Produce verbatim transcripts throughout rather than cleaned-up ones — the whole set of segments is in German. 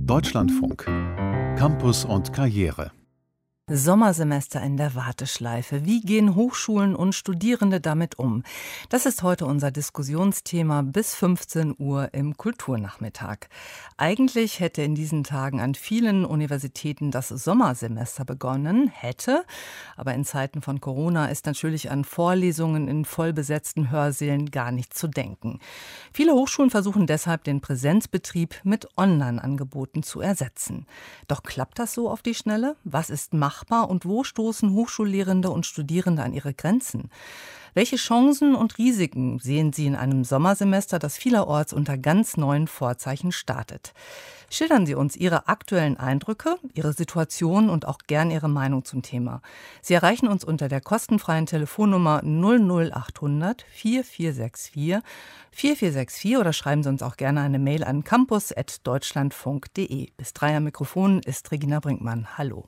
Deutschlandfunk. Campus und Karriere. Sommersemester in der Warteschleife. Wie gehen Hochschulen und Studierende damit um? Das ist heute unser Diskussionsthema bis fünfzehn Uhr im Kulturnachmittag. Eigentlich hätte in diesen Tagen an vielen Universitäten das Sommersemester begonnen, hätte, aber in Zeiten von Corona ist natürlich an Vorlesungen in vollbesetzten Hörsälen gar nicht zu denken. Viele Hochschulen versuchen deshalb, den Präsenzbetrieb mit Online-Angeboten zu ersetzen. Doch klappt das so auf die Schnelle? Was ist machbar? Und wo stoßen Hochschullehrende und Studierende an ihre Grenzen? Welche Chancen und Risiken sehen Sie in einem Sommersemester, das vielerorts unter ganz neuen Vorzeichen startet? Schildern Sie uns Ihre aktuellen Eindrücke, Ihre Situation und auch gern Ihre Meinung zum Thema. Sie erreichen uns unter der kostenfreien Telefonnummer null null achthundert vierundvierzig vierundvierzig vierundvierzig oder schreiben Sie uns auch gerne eine Mail an campus at deutschlandfunk punkt de. Bis drei am Mikrofon ist Regina Brinkmann. Hallo.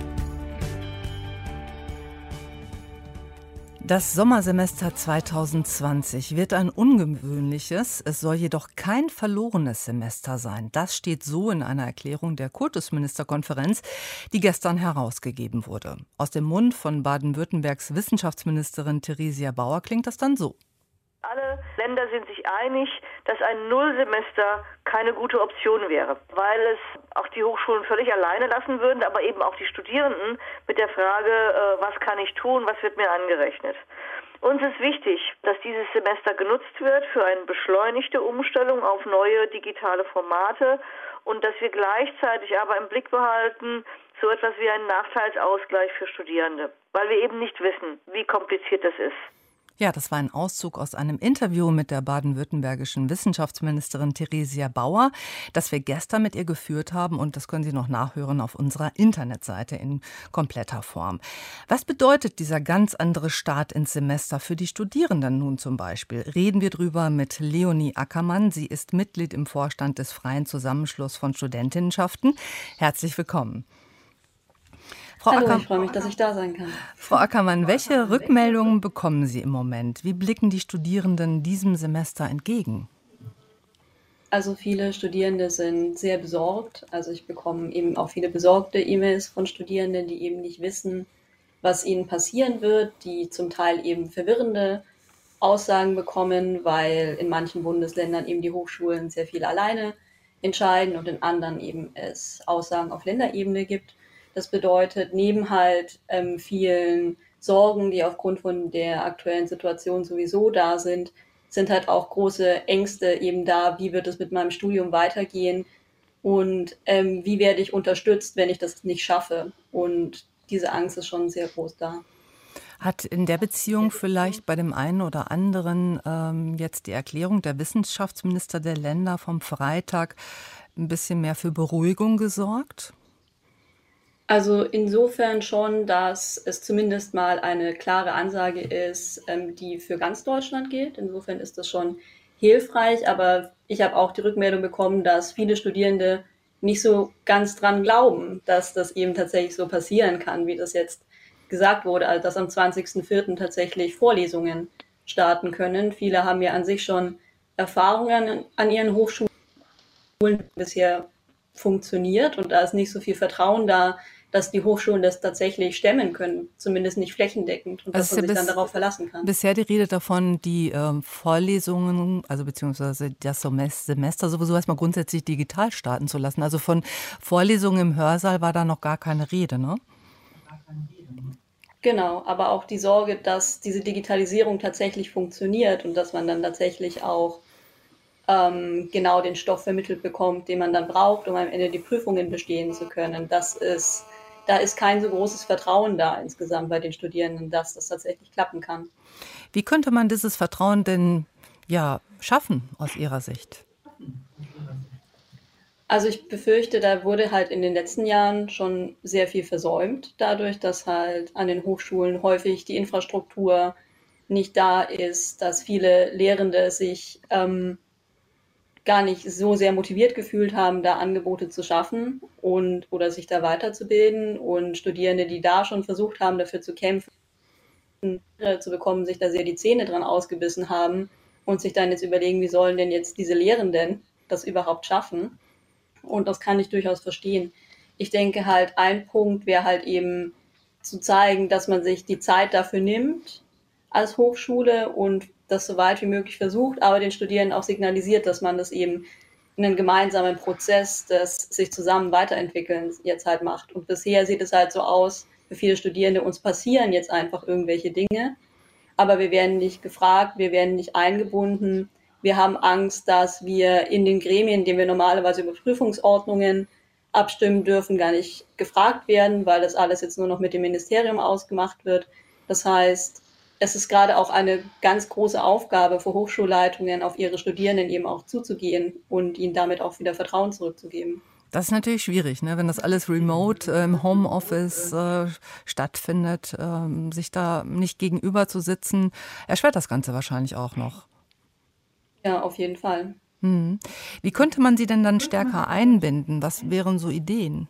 Das Sommersemester zweitausendzwanzig wird ein ungewöhnliches, es soll jedoch kein verlorenes Semester sein. Das steht so in einer Erklärung der Kultusministerkonferenz, die gestern herausgegeben wurde. Aus dem Mund von Baden-Württembergs Wissenschaftsministerin Theresia Bauer klingt das dann so. Alle Länder sind sich einig, dass ein Nullsemester keine gute Option wäre, weil es auch die Hochschulen völlig alleine lassen würden, aber eben auch die Studierenden mit der Frage, äh, was kann ich tun, was wird mir angerechnet. Uns ist wichtig, dass dieses Semester genutzt wird für eine beschleunigte Umstellung auf neue digitale Formate und dass wir gleichzeitig aber im Blick behalten, so etwas wie einen Nachteilsausgleich für Studierende, weil wir eben nicht wissen, wie kompliziert das ist. Ja, das war ein Auszug aus einem Interview mit der baden-württembergischen Wissenschaftsministerin Theresia Bauer, das wir gestern mit ihr geführt haben, und das können Sie noch nachhören auf unserer Internetseite in kompletter Form. Was bedeutet dieser ganz andere Start ins Semester für die Studierenden nun zum Beispiel? Reden wir drüber mit Leonie Ackermann. Sie ist Mitglied im Vorstand des Freien Zusammenschluss von Studentinnenschaften. Herzlich willkommen. Frau Hallo, Ackermann, ich freue mich, dass ich da sein kann. Frau Ackermann, welche Rückmeldungen bekommen Sie im Moment? Wie blicken die Studierenden diesem Semester entgegen? Also viele Studierende sind sehr besorgt. Also ich bekomme eben auch viele besorgte E-Mails von Studierenden, die eben nicht wissen, was ihnen passieren wird, die zum Teil eben verwirrende Aussagen bekommen, weil in manchen Bundesländern eben die Hochschulen sehr viel alleine entscheiden und in anderen eben es Aussagen auf Länderebene gibt. Das bedeutet, neben halt ähm, vielen Sorgen, die aufgrund von der aktuellen Situation sowieso da sind, sind halt auch große Ängste eben da, wie wird es mit meinem Studium weitergehen und ähm, wie werde ich unterstützt, wenn ich das nicht schaffe. Und diese Angst ist schon sehr groß da. Hat in der Beziehung vielleicht bei dem einen oder anderen ähm, jetzt die Erklärung der Wissenschaftsminister der Länder vom Freitag ein bisschen mehr für Beruhigung gesorgt? Also insofern schon, dass es zumindest mal eine klare Ansage ist, ähm, die für ganz Deutschland gilt. Insofern ist das schon hilfreich, aber ich habe auch die Rückmeldung bekommen, dass viele Studierende nicht so ganz dran glauben, dass das eben tatsächlich so passieren kann, wie das jetzt gesagt wurde, also dass am zwanzigsten vierten tatsächlich Vorlesungen starten können. Viele haben ja an sich schon Erfahrungen an ihren Hochschulen bisher funktioniert und da ist nicht so viel Vertrauen da, dass die Hochschulen das tatsächlich stemmen können, zumindest nicht flächendeckend und also dass man sich bis, dann darauf verlassen kann. Bisher die Rede davon, die äh, Vorlesungen, also beziehungsweise das Semester sowieso erstmal grundsätzlich digital starten zu lassen. Also von Vorlesungen im Hörsaal war da noch gar keine Rede, ne? Genau, aber auch die Sorge, dass diese Digitalisierung tatsächlich funktioniert und dass man dann tatsächlich auch ähm, genau den Stoff vermittelt bekommt, den man dann braucht, um am Ende die Prüfungen bestehen zu können. Das ist Da ist kein so großes Vertrauen da insgesamt bei den Studierenden, dass das tatsächlich klappen kann. Wie könnte man dieses Vertrauen denn ja schaffen aus Ihrer Sicht? Also ich befürchte, da wurde halt in den letzten Jahren schon sehr viel versäumt, dadurch, dass halt an den Hochschulen häufig die Infrastruktur nicht da ist, dass viele Lehrende sich ähm, gar nicht so sehr motiviert gefühlt haben, da Angebote zu schaffen und oder sich da weiterzubilden und Studierende, die da schon versucht haben, dafür zu kämpfen, zu bekommen, sich da sehr die Zähne dran ausgebissen haben und sich dann jetzt überlegen, wie sollen denn jetzt diese Lehrenden das überhaupt schaffen? Und das kann ich durchaus verstehen. Ich denke halt, ein Punkt wäre halt eben zu zeigen, dass man sich die Zeit dafür nimmt als Hochschule und das so weit wie möglich versucht, aber den Studierenden auch signalisiert, dass man das eben in einen gemeinsamen Prozess des sich zusammen weiterentwickeln jetzt halt macht. Und bisher sieht es halt so aus, für viele Studierende, uns passieren jetzt einfach irgendwelche Dinge, aber wir werden nicht gefragt, wir werden nicht eingebunden. Wir haben Angst, dass wir in den Gremien, in denen wir normalerweise über Prüfungsordnungen abstimmen dürfen, gar nicht gefragt werden, weil das alles jetzt nur noch mit dem Ministerium ausgemacht wird. Das heißt, es ist gerade auch eine ganz große Aufgabe für Hochschulleitungen, auf ihre Studierenden eben auch zuzugehen und ihnen damit auch wieder Vertrauen zurückzugeben. Das ist natürlich schwierig, ne? Wenn das alles remote äh, im Homeoffice äh, stattfindet, äh, sich da nicht gegenüber zu sitzen, erschwert das Ganze wahrscheinlich auch noch. Ja, auf jeden Fall. Hm. Wie könnte man sie denn dann stärker einbinden? Was wären so Ideen?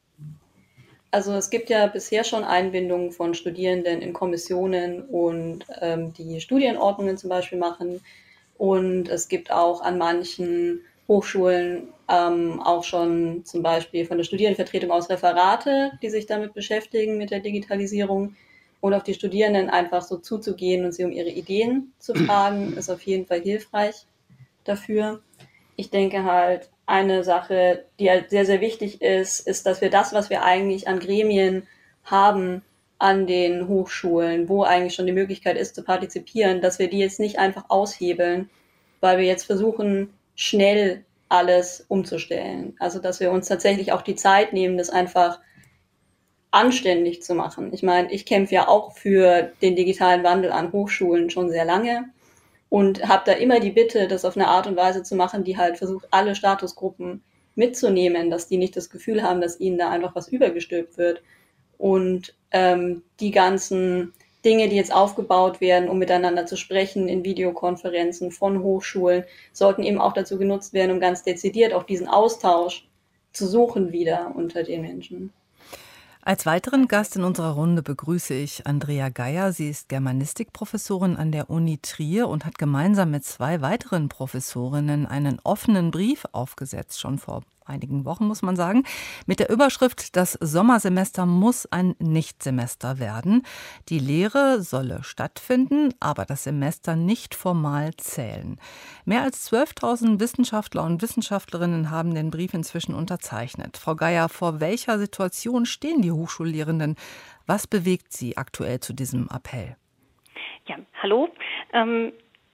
Also es gibt ja bisher schon Einbindungen von Studierenden in Kommissionen und ähm, die Studienordnungen zum Beispiel machen. Und es gibt auch an manchen Hochschulen ähm, auch schon zum Beispiel von der Studierendenvertretung aus Referate, die sich damit beschäftigen, mit der Digitalisierung. Und auf die Studierenden einfach so zuzugehen und sie um ihre Ideen zu fragen, ist auf jeden Fall hilfreich dafür. Ich denke halt, eine Sache, die halt sehr, sehr wichtig ist, ist, dass wir das, was wir eigentlich an Gremien haben, an den Hochschulen, wo eigentlich schon die Möglichkeit ist zu partizipieren, dass wir die jetzt nicht einfach aushebeln, weil wir jetzt versuchen, schnell alles umzustellen. Also, dass wir uns tatsächlich auch die Zeit nehmen, das einfach anständig zu machen. Ich meine, ich kämpfe ja auch für den digitalen Wandel an Hochschulen schon sehr lange und habe da immer die Bitte, das auf eine Art und Weise zu machen, die halt versucht, alle Statusgruppen mitzunehmen, dass die nicht das Gefühl haben, dass ihnen da einfach was übergestülpt wird. Und ähm, die ganzen Dinge, die jetzt aufgebaut werden, um miteinander zu sprechen in Videokonferenzen von Hochschulen, sollten eben auch dazu genutzt werden, um ganz dezidiert auch diesen Austausch zu suchen wieder unter den Menschen. Als weiteren Gast in unserer Runde begrüße ich Andrea Geier. Sie ist Germanistikprofessorin an der Uni Trier und hat gemeinsam mit zwei weiteren Professorinnen einen offenen Brief aufgesetzt, schon vor einigen Wochen, muss man sagen, mit der Überschrift: Das Sommersemester muss ein Nichtsemester werden. Die Lehre solle stattfinden, aber das Semester nicht formal zählen. Mehr als zwölftausend Wissenschaftler und Wissenschaftlerinnen haben den Brief inzwischen unterzeichnet. Frau Geier, vor welcher Situation stehen die Hochschullehrenden? Was bewegt Sie aktuell zu diesem Appell? Ja, hallo. Ähm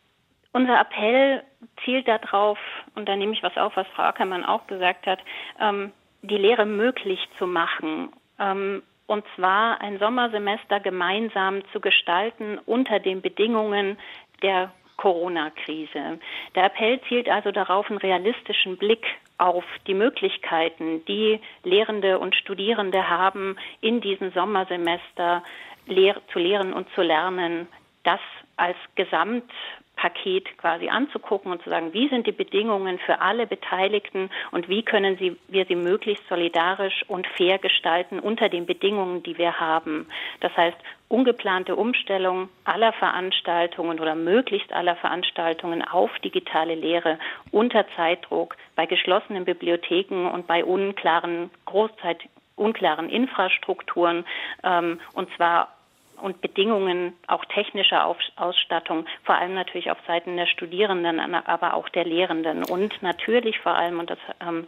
Unser Appell zielt darauf, und da nehme ich was auf, was Frau Ackermann auch gesagt hat, ähm, die Lehre möglich zu machen. Ähm, und zwar ein Sommersemester gemeinsam zu gestalten unter den Bedingungen der Corona-Krise. Der Appell zielt also darauf, einen realistischen Blick auf die Möglichkeiten, die Lehrende und Studierende haben, in diesem Sommersemester lehr- zu lehren und zu lernen, das als Gesamt Paket quasi anzugucken und zu sagen, wie sind die Bedingungen für alle Beteiligten und wie können sie, wir sie möglichst solidarisch und fair gestalten unter den Bedingungen, die wir haben. Das heißt, ungeplante Umstellung aller Veranstaltungen oder möglichst aller Veranstaltungen auf digitale Lehre unter Zeitdruck, bei geschlossenen Bibliotheken und bei unklaren, Großzeit, unklaren Infrastrukturen, ähm, und zwar und Bedingungen auch technischer Ausstattung, vor allem natürlich auf Seiten der Studierenden, aber auch der Lehrenden. Und natürlich vor allem, und das ähm,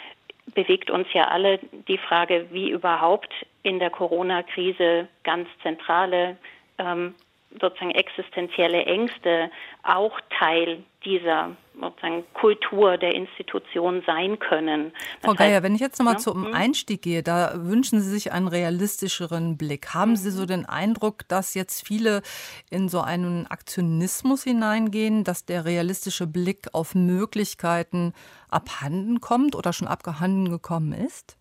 bewegt uns ja alle, die Frage, wie überhaupt in der Corona-Krise ganz zentrale, ähm, sozusagen existenzielle Ängste auch Teil dieser sozusagen Kultur der Institution sein können. Das Frau Geier, heißt, wenn ich jetzt nochmal ja, zum hm? Einstieg gehe, da wünschen Sie sich einen realistischeren Blick. Haben mhm. Sie so den Eindruck, dass jetzt viele in so einen Aktionismus hineingehen, dass der realistische Blick auf Möglichkeiten abhanden kommt oder schon abhanden gekommen ist?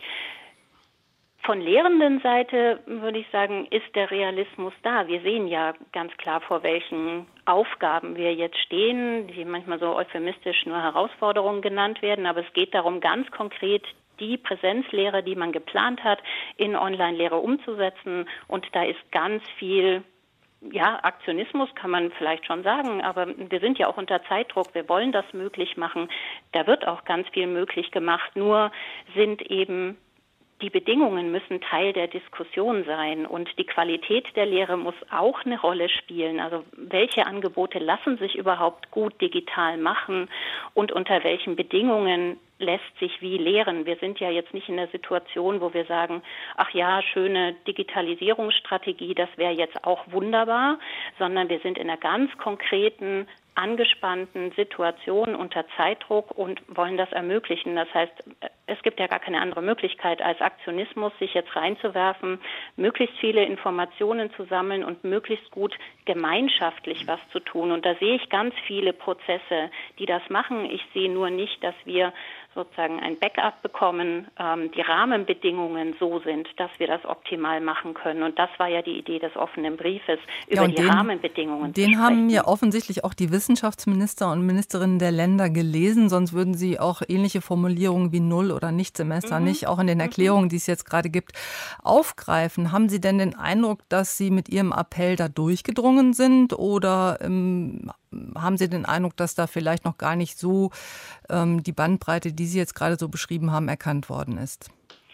Von Lehrendenseite würde ich sagen, ist der Realismus da. Wir sehen ja ganz klar, vor welchen Aufgaben wir jetzt stehen, die manchmal so euphemistisch nur Herausforderungen genannt werden. Aber es geht darum, ganz konkret die Präsenzlehre, die man geplant hat, in Online-Lehre umzusetzen. Und da ist ganz viel ja, Aktionismus kann man vielleicht schon sagen, aber wir sind ja auch unter Zeitdruck, wir wollen das möglich machen. Da wird auch ganz viel möglich gemacht, nur sind eben die Bedingungen müssen Teil der Diskussion sein und die Qualität der Lehre muss auch eine Rolle spielen. Also welche Angebote lassen sich überhaupt gut digital machen und unter welchen Bedingungen lässt sich wie lehren. Wir sind ja jetzt nicht in der Situation, wo wir sagen, ach ja, schöne Digitalisierungsstrategie, das wäre jetzt auch wunderbar, sondern wir sind in einer ganz konkreten, angespannten Situation unter Zeitdruck und wollen das ermöglichen. Das heißt, es gibt ja gar keine andere Möglichkeit als Aktionismus, sich jetzt reinzuwerfen, möglichst viele Informationen zu sammeln und möglichst gut gemeinschaftlich was zu tun. Und da sehe ich ganz viele Prozesse, die das machen. Ich sehe nur nicht, dass wir sozusagen ein Backup bekommen, ähm, die Rahmenbedingungen so sind, dass wir das optimal machen können. Und das war ja die Idee des offenen Briefes, über ja, die den, Rahmenbedingungen Den zu sprechen. haben ja offensichtlich auch die Wissenschaftsminister und Ministerinnen der Länder gelesen, sonst würden sie auch ähnliche Formulierungen wie Null- oder Nichtsemester mhm. nicht auch in den Erklärungen, die es jetzt gerade gibt, aufgreifen. Haben Sie denn den Eindruck, dass Sie mit Ihrem Appell da durchgedrungen sind oder ähm, haben Sie den Eindruck, dass da vielleicht noch gar nicht so ähm, die Bandbreite, die Sie jetzt gerade so beschrieben haben, erkannt worden ist?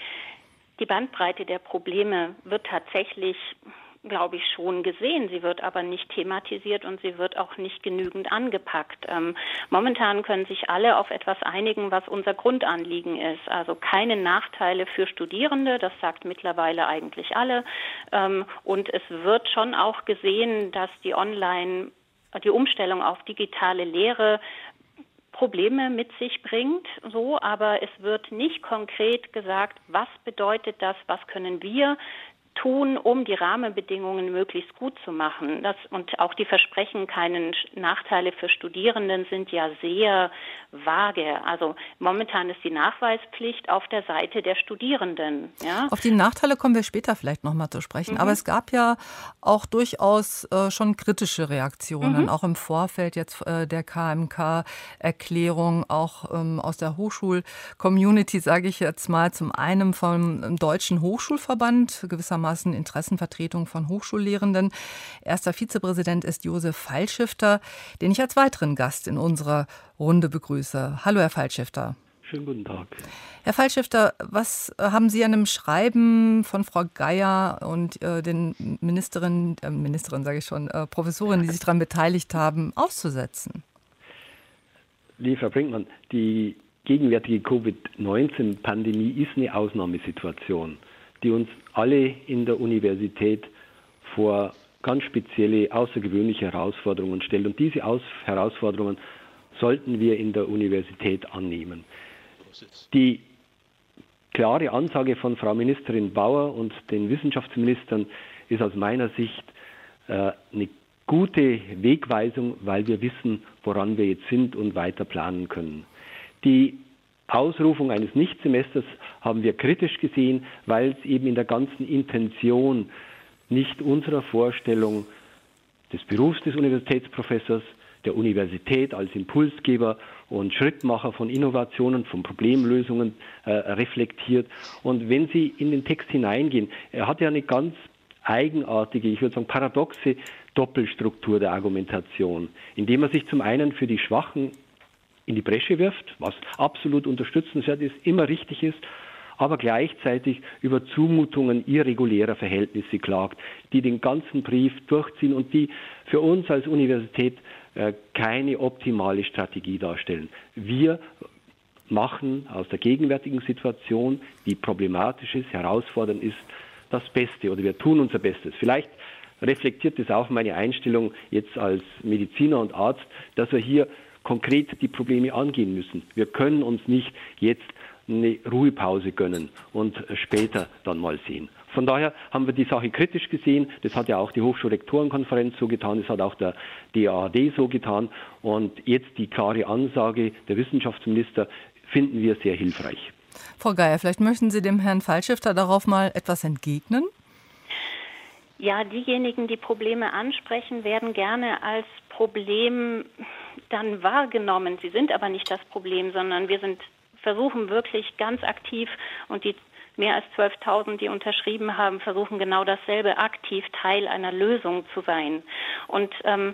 Die Bandbreite der Probleme wird tatsächlich, glaube ich, schon gesehen. Sie wird aber nicht thematisiert und sie wird auch nicht genügend angepackt. Ähm, momentan können sich alle auf etwas einigen, was unser Grundanliegen ist. Also keine Nachteile für Studierende, das sagt mittlerweile eigentlich alle. Ähm, und es wird schon auch gesehen, dass die Online die Umstellung auf digitale Lehre Probleme mit sich bringt, so, aber es wird nicht konkret gesagt, was bedeutet das, was können wir tun, um die Rahmenbedingungen möglichst gut zu machen. Das, und auch die Versprechen, keine Nachteile für Studierenden, sind ja sehr vage. Also momentan ist die Nachweispflicht auf der Seite der Studierenden. Ja? Auf die Nachteile kommen wir später vielleicht noch mal zu sprechen. Mhm. Aber es gab ja auch durchaus äh, schon kritische Reaktionen, mhm. auch im Vorfeld jetzt äh, der K M K-Erklärung, auch ähm, aus der Hochschul-Community, sage ich jetzt mal, zum einen vom Deutschen Hochschulverband, gewissermaßen Interessenvertretung von Hochschullehrenden. Erster Vizepräsident ist Josef Pfeilschifter, den ich als weiteren Gast in unserer Runde begrüße. Hallo, Herr Pfeilschifter. Schönen guten Tag. Herr Pfeilschifter, was haben Sie an einem Schreiben von Frau Geier und äh, den Ministerinnen, äh, Ministerin sage ich schon, äh, Professorinnen, die sich daran beteiligt haben, auszusetzen? Liebe Frau Brinkmann, die gegenwärtige Covid neunzehn Pandemie ist eine Ausnahmesituation, die uns alle in der Universität vor ganz spezielle, außergewöhnliche Herausforderungen stellt. Und diese Aus- Herausforderungen sollten wir in der Universität annehmen. Die klare Ansage von Frau Ministerin Bauer und den Wissenschaftsministern ist aus meiner Sicht äh, eine gute Wegweisung, weil wir wissen, woran wir jetzt sind und weiter planen können. Die Ausrufung eines Nichtsemesters haben wir kritisch gesehen, weil es eben in der ganzen Intention nicht unserer Vorstellung des Berufs des Universitätsprofessors, der Universität als Impulsgeber und Schrittmacher von Innovationen, von Problemlösungen äh, reflektiert. Und wenn Sie in den Text hineingehen, er hat ja eine ganz eigenartige, ich würde sagen paradoxe Doppelstruktur der Argumentation, indem er sich zum einen für die Schwachen in die Bresche wirft, was absolut unterstützenswert ist, immer richtig ist, aber gleichzeitig über Zumutungen irregulärer Verhältnisse klagt, die den ganzen Brief durchziehen und die für uns als Universität äh, keine optimale Strategie darstellen. Wir machen aus der gegenwärtigen Situation, die problematisch ist, herausfordernd ist, das Beste oder wir tun unser Bestes. Vielleicht reflektiert es auch meine Einstellung jetzt als Mediziner und Arzt, dass wir hier konkret die Probleme angehen müssen. Wir können uns nicht jetzt eine Ruhepause gönnen und später dann mal sehen. Von daher haben wir die Sache kritisch gesehen. Das hat ja auch die Hochschulrektorenkonferenz so getan, das hat auch der D A A D so getan. Und jetzt die klare Ansage der Wissenschaftsminister finden wir sehr hilfreich. Frau Geier, vielleicht möchten Sie dem Herrn Pfeilschifter darauf mal etwas entgegnen? Ja, diejenigen, die Probleme ansprechen, werden gerne als Problem dann wahrgenommen. Sie sind aber nicht das Problem, sondern wir sind versuchen wirklich ganz aktiv und die mehr als zwölftausend, die unterschrieben haben, versuchen genau dasselbe, aktiv Teil einer Lösung zu sein. Und ähm,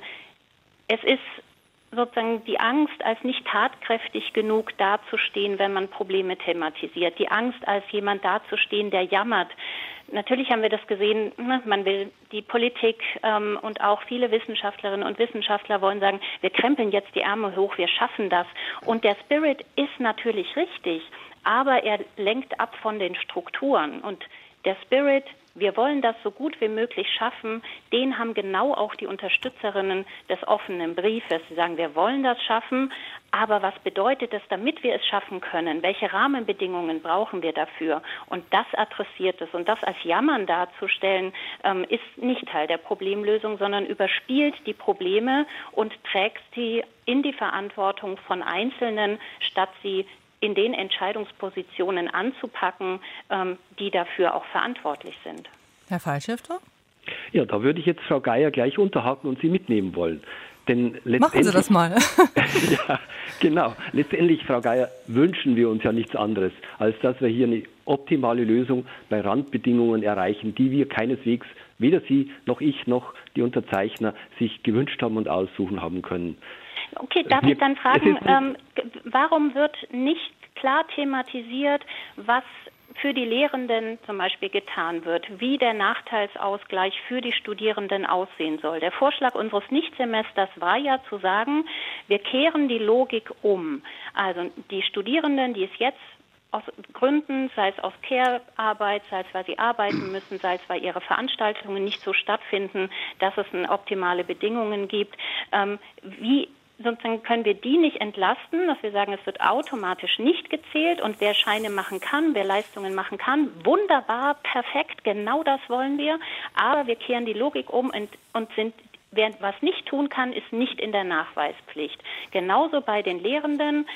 es ist sozusagen die Angst, als nicht tatkräftig genug dazustehen, wenn man Probleme thematisiert. Die Angst, als jemand dazustehen, der jammert. Natürlich haben wir das gesehen, man will die Politik ähm, und auch viele Wissenschaftlerinnen und Wissenschaftler wollen sagen, wir krempeln jetzt die Ärmel hoch, wir schaffen das. Und der Spirit ist natürlich richtig, aber er lenkt ab von den Strukturen. Und der Spirit, wir wollen das so gut wie möglich schaffen, den haben genau auch die Unterstützerinnen des offenen Briefes. Sie sagen, wir wollen das schaffen, aber was bedeutet es, damit wir es schaffen können? Welche Rahmenbedingungen brauchen wir dafür? Und das adressiert es. Und das als Jammern darzustellen, ähm, ist nicht Teil der Problemlösung, sondern überspielt die Probleme und trägt sie in die Verantwortung von Einzelnen, statt sie in den Entscheidungspositionen anzupacken, ähm, die dafür auch verantwortlich sind. Herr Pfeilschifter? Ja, da würde ich jetzt Frau Geier gleich unterhaken und Sie mitnehmen wollen. Denn Machen Sie das mal. Ja, genau. Letztendlich, Frau Geier, wünschen wir uns ja nichts anderes, als dass wir hier eine optimale Lösung bei Randbedingungen erreichen, die wir keineswegs, weder Sie noch ich noch die Unterzeichner, sich gewünscht haben und aussuchen haben können. Okay, darf ich dann fragen, ähm, warum wird nicht klar thematisiert, was für die Lehrenden zum Beispiel getan wird, wie der Nachteilsausgleich für die Studierenden aussehen soll? Der Vorschlag unseres Nichtsemesters war ja zu sagen, wir kehren die Logik um. Also die Studierenden, die es jetzt aus Gründen, sei es aus Care-Arbeit, sei es, weil sie arbeiten müssen, sei es, weil ihre Veranstaltungen nicht so stattfinden, dass es optimale Bedingungen gibt, ähm, wie sozusagen können wir die nicht entlasten, dass wir sagen, es wird automatisch nicht gezählt und wer Scheine machen kann, wer Leistungen machen kann, wunderbar, perfekt, genau das wollen wir, aber wir kehren die Logik um und, und sind, wer was nicht tun kann, ist nicht in der Nachweispflicht. Genauso bei den Lehrenden.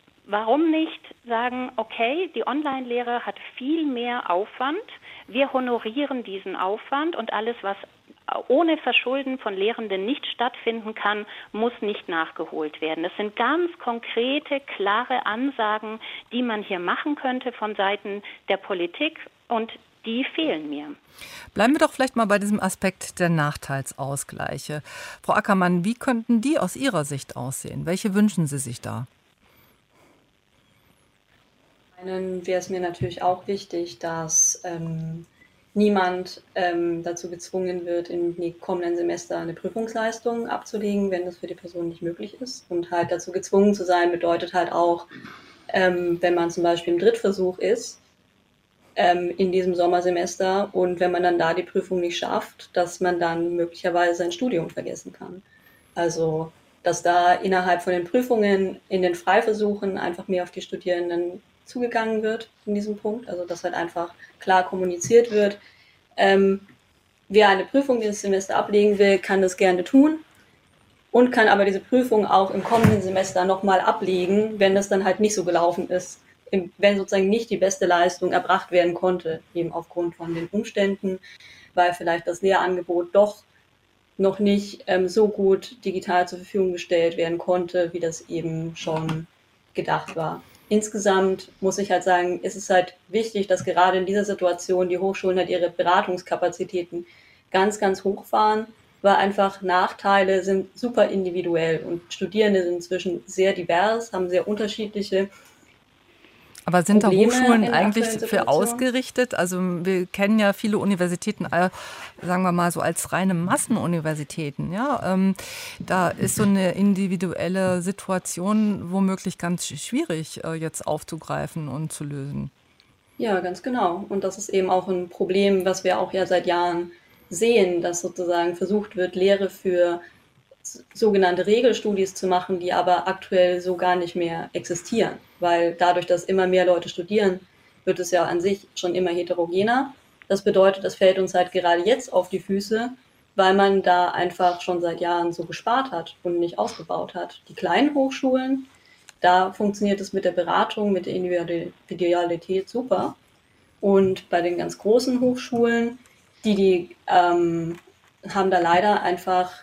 Warum nicht sagen, okay, die Online-Lehre hat viel mehr Aufwand, wir honorieren diesen Aufwand und alles, was ohne Verschulden von Lehrenden nicht stattfinden kann, muss nicht nachgeholt werden. Das sind ganz konkrete, klare Ansagen, die man hier machen könnte von Seiten der Politik und die fehlen mir. Bleiben wir doch vielleicht mal bei diesem Aspekt der Nachteilsausgleiche. Frau Ackermann, wie könnten die aus Ihrer Sicht aussehen? Welche wünschen Sie sich da? Einen wäre es mir natürlich auch wichtig, dass ähm, niemand ähm, dazu gezwungen wird, im kommenden Semester eine Prüfungsleistung abzulegen, wenn das für die Person nicht möglich ist. Und halt dazu gezwungen zu sein, bedeutet halt auch, ähm, wenn man zum Beispiel im Drittversuch ist, ähm, in diesem Sommersemester und wenn man dann da die Prüfung nicht schafft, dass man dann möglicherweise sein Studium vergessen kann. Also, dass da innerhalb von den Prüfungen in den Freiversuchen einfach mehr auf die Studierenden zugegangen wird in diesem Punkt, also dass halt einfach klar kommuniziert wird, ähm, wer eine Prüfung dieses Semester ablegen will, kann das gerne tun und kann aber diese Prüfung auch im kommenden Semester nochmal ablegen, wenn das dann halt nicht so gelaufen ist, wenn sozusagen nicht die beste Leistung erbracht werden konnte, eben aufgrund von den Umständen, weil vielleicht das Lehrangebot doch noch nicht ähm, so gut digital zur Verfügung gestellt werden konnte, wie das eben schon gedacht war. Insgesamt muss ich halt sagen, ist es halt wichtig, dass gerade in dieser Situation die Hochschulen halt ihre Beratungskapazitäten ganz, ganz hoch fahren, weil einfach Nachteile sind super individuell und Studierende sind inzwischen sehr divers, haben sehr unterschiedliche Aber sind Probleme da Hochschulen in eigentlich aktuellen für Situationen. ausgerichtet? Also wir kennen ja viele Universitäten, äh, sagen wir mal so als reine Massenuniversitäten. Ja? Ähm, da ist so eine individuelle Situation womöglich ganz schwierig äh, jetzt aufzugreifen und zu lösen. Ja, ganz genau. Und das ist eben auch ein Problem, was wir auch ja seit Jahren sehen, dass sozusagen versucht wird, Lehre für sogenannte Regelstudis zu machen, die aber aktuell so gar nicht mehr existieren. Weil dadurch, dass immer mehr Leute studieren, wird es ja an sich schon immer heterogener. Das bedeutet, das fällt uns halt gerade jetzt auf die Füße, weil man da einfach schon seit Jahren so gespart hat und nicht ausgebaut hat. Die kleinen Hochschulen, da funktioniert es mit der Beratung, mit der Individualität super. Und bei den ganz großen Hochschulen, die, die ähm, haben da leider einfach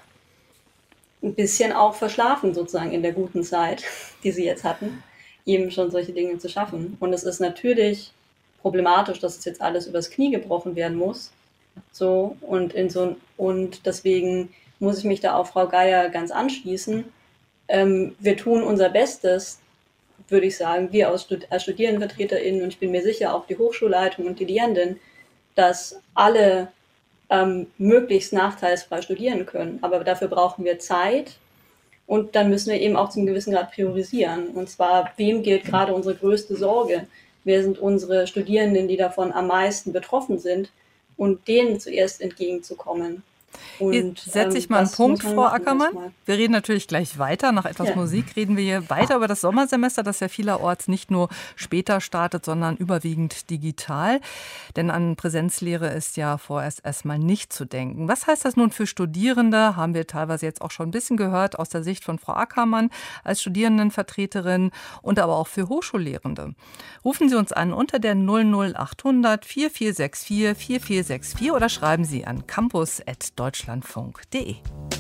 ein bisschen auch verschlafen sozusagen in der guten Zeit, die sie jetzt hatten, eben schon solche Dinge zu schaffen. Und es ist natürlich problematisch, dass es jetzt alles übers Knie gebrochen werden muss. So, und, in so, und deswegen muss ich mich da auf Frau Geier ganz anschließen. Ähm, wir tun unser Bestes, würde ich sagen, wir als, Stud- als StudierendenvertreterInnen, und ich bin mir sicher auch die Hochschulleitung und die Lehrenden, dass alle ähm, möglichst nachteilsfrei studieren können. Aber dafür brauchen wir Zeit und dann müssen wir eben auch zum gewissen Grad priorisieren. Und zwar, wem gilt gerade unsere größte Sorge? Wer sind unsere Studierenden, die davon am meisten betroffen sind? Und denen zuerst entgegenzukommen. Und, setze ich ähm, mal einen das Punkt, muss man Frau machen Ackermann. erstmal. Wir reden natürlich gleich weiter. Nach etwas Ja. Musik reden wir hier weiter über das Sommersemester, das ja vielerorts nicht nur später startet, sondern überwiegend digital. Denn an Präsenzlehre ist ja vorerst erstmal nicht zu denken. Was heißt das nun für Studierende? Haben wir teilweise jetzt auch schon ein bisschen gehört aus der Sicht von Frau Ackermann als Studierendenvertreterin und aber auch für Hochschullehrende. Rufen Sie uns an unter der null null achthundert vierundvierzig vierundvierzig vierundvierzig oder schreiben Sie an campus at deutschlandfunk punkt de.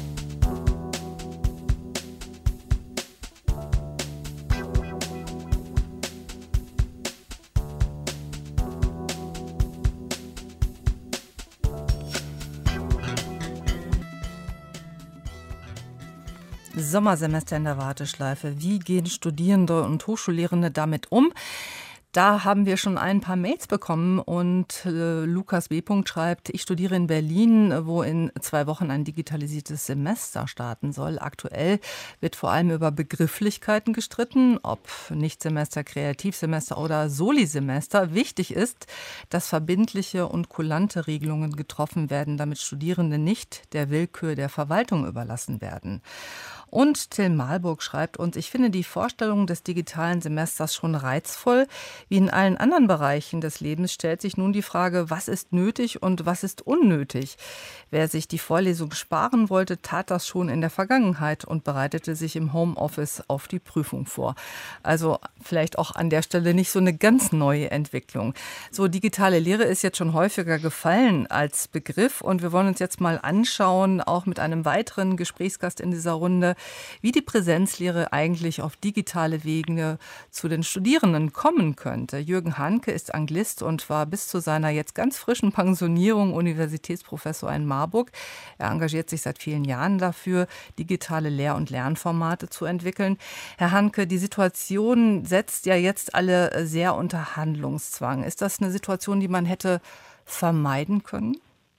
Sommersemester in der Warteschleife. Wie gehen Studierende und Hochschullehrende damit um? Da haben wir schon ein paar Mails bekommen und äh, Lukas B. schreibt, ich studiere in Berlin, wo in zwei Wochen ein digitalisiertes Semester starten soll. Aktuell wird vor allem über Begrifflichkeiten gestritten, ob Nichtsemester, Kreativsemester oder Soli-Semester. Wichtig ist, dass verbindliche und kulante Regelungen getroffen werden, damit Studierende nicht der Willkür der Verwaltung überlassen werden. Und Till Malburg schreibt uns, ich finde die Vorstellung des digitalen Semesters schon reizvoll. Wie in allen anderen Bereichen des Lebens stellt sich nun die Frage, was ist nötig und was ist unnötig. Wer sich die Vorlesung sparen wollte, tat das schon in der Vergangenheit und bereitete sich im Homeoffice auf die Prüfung vor. Also vielleicht auch an der Stelle nicht so eine ganz neue Entwicklung. So, digitale Lehre ist jetzt schon häufiger gefallen als Begriff und wir wollen uns jetzt mal anschauen, auch mit einem weiteren Gesprächsgast in dieser Runde, wie die Präsenzlehre eigentlich auf digitale Wege zu den Studierenden kommen könnte. Jürgen Hanke ist Anglist und war bis zu seiner jetzt ganz frischen Pensionierung Universitätsprofessor in Marburg. Er engagiert sich seit vielen Jahren dafür, digitale Lehr- und Lernformate zu entwickeln. Herr Hanke, die Situation setzt ja jetzt alle sehr unter Handlungszwang. Ist das eine Situation, die man hätte vermeiden können?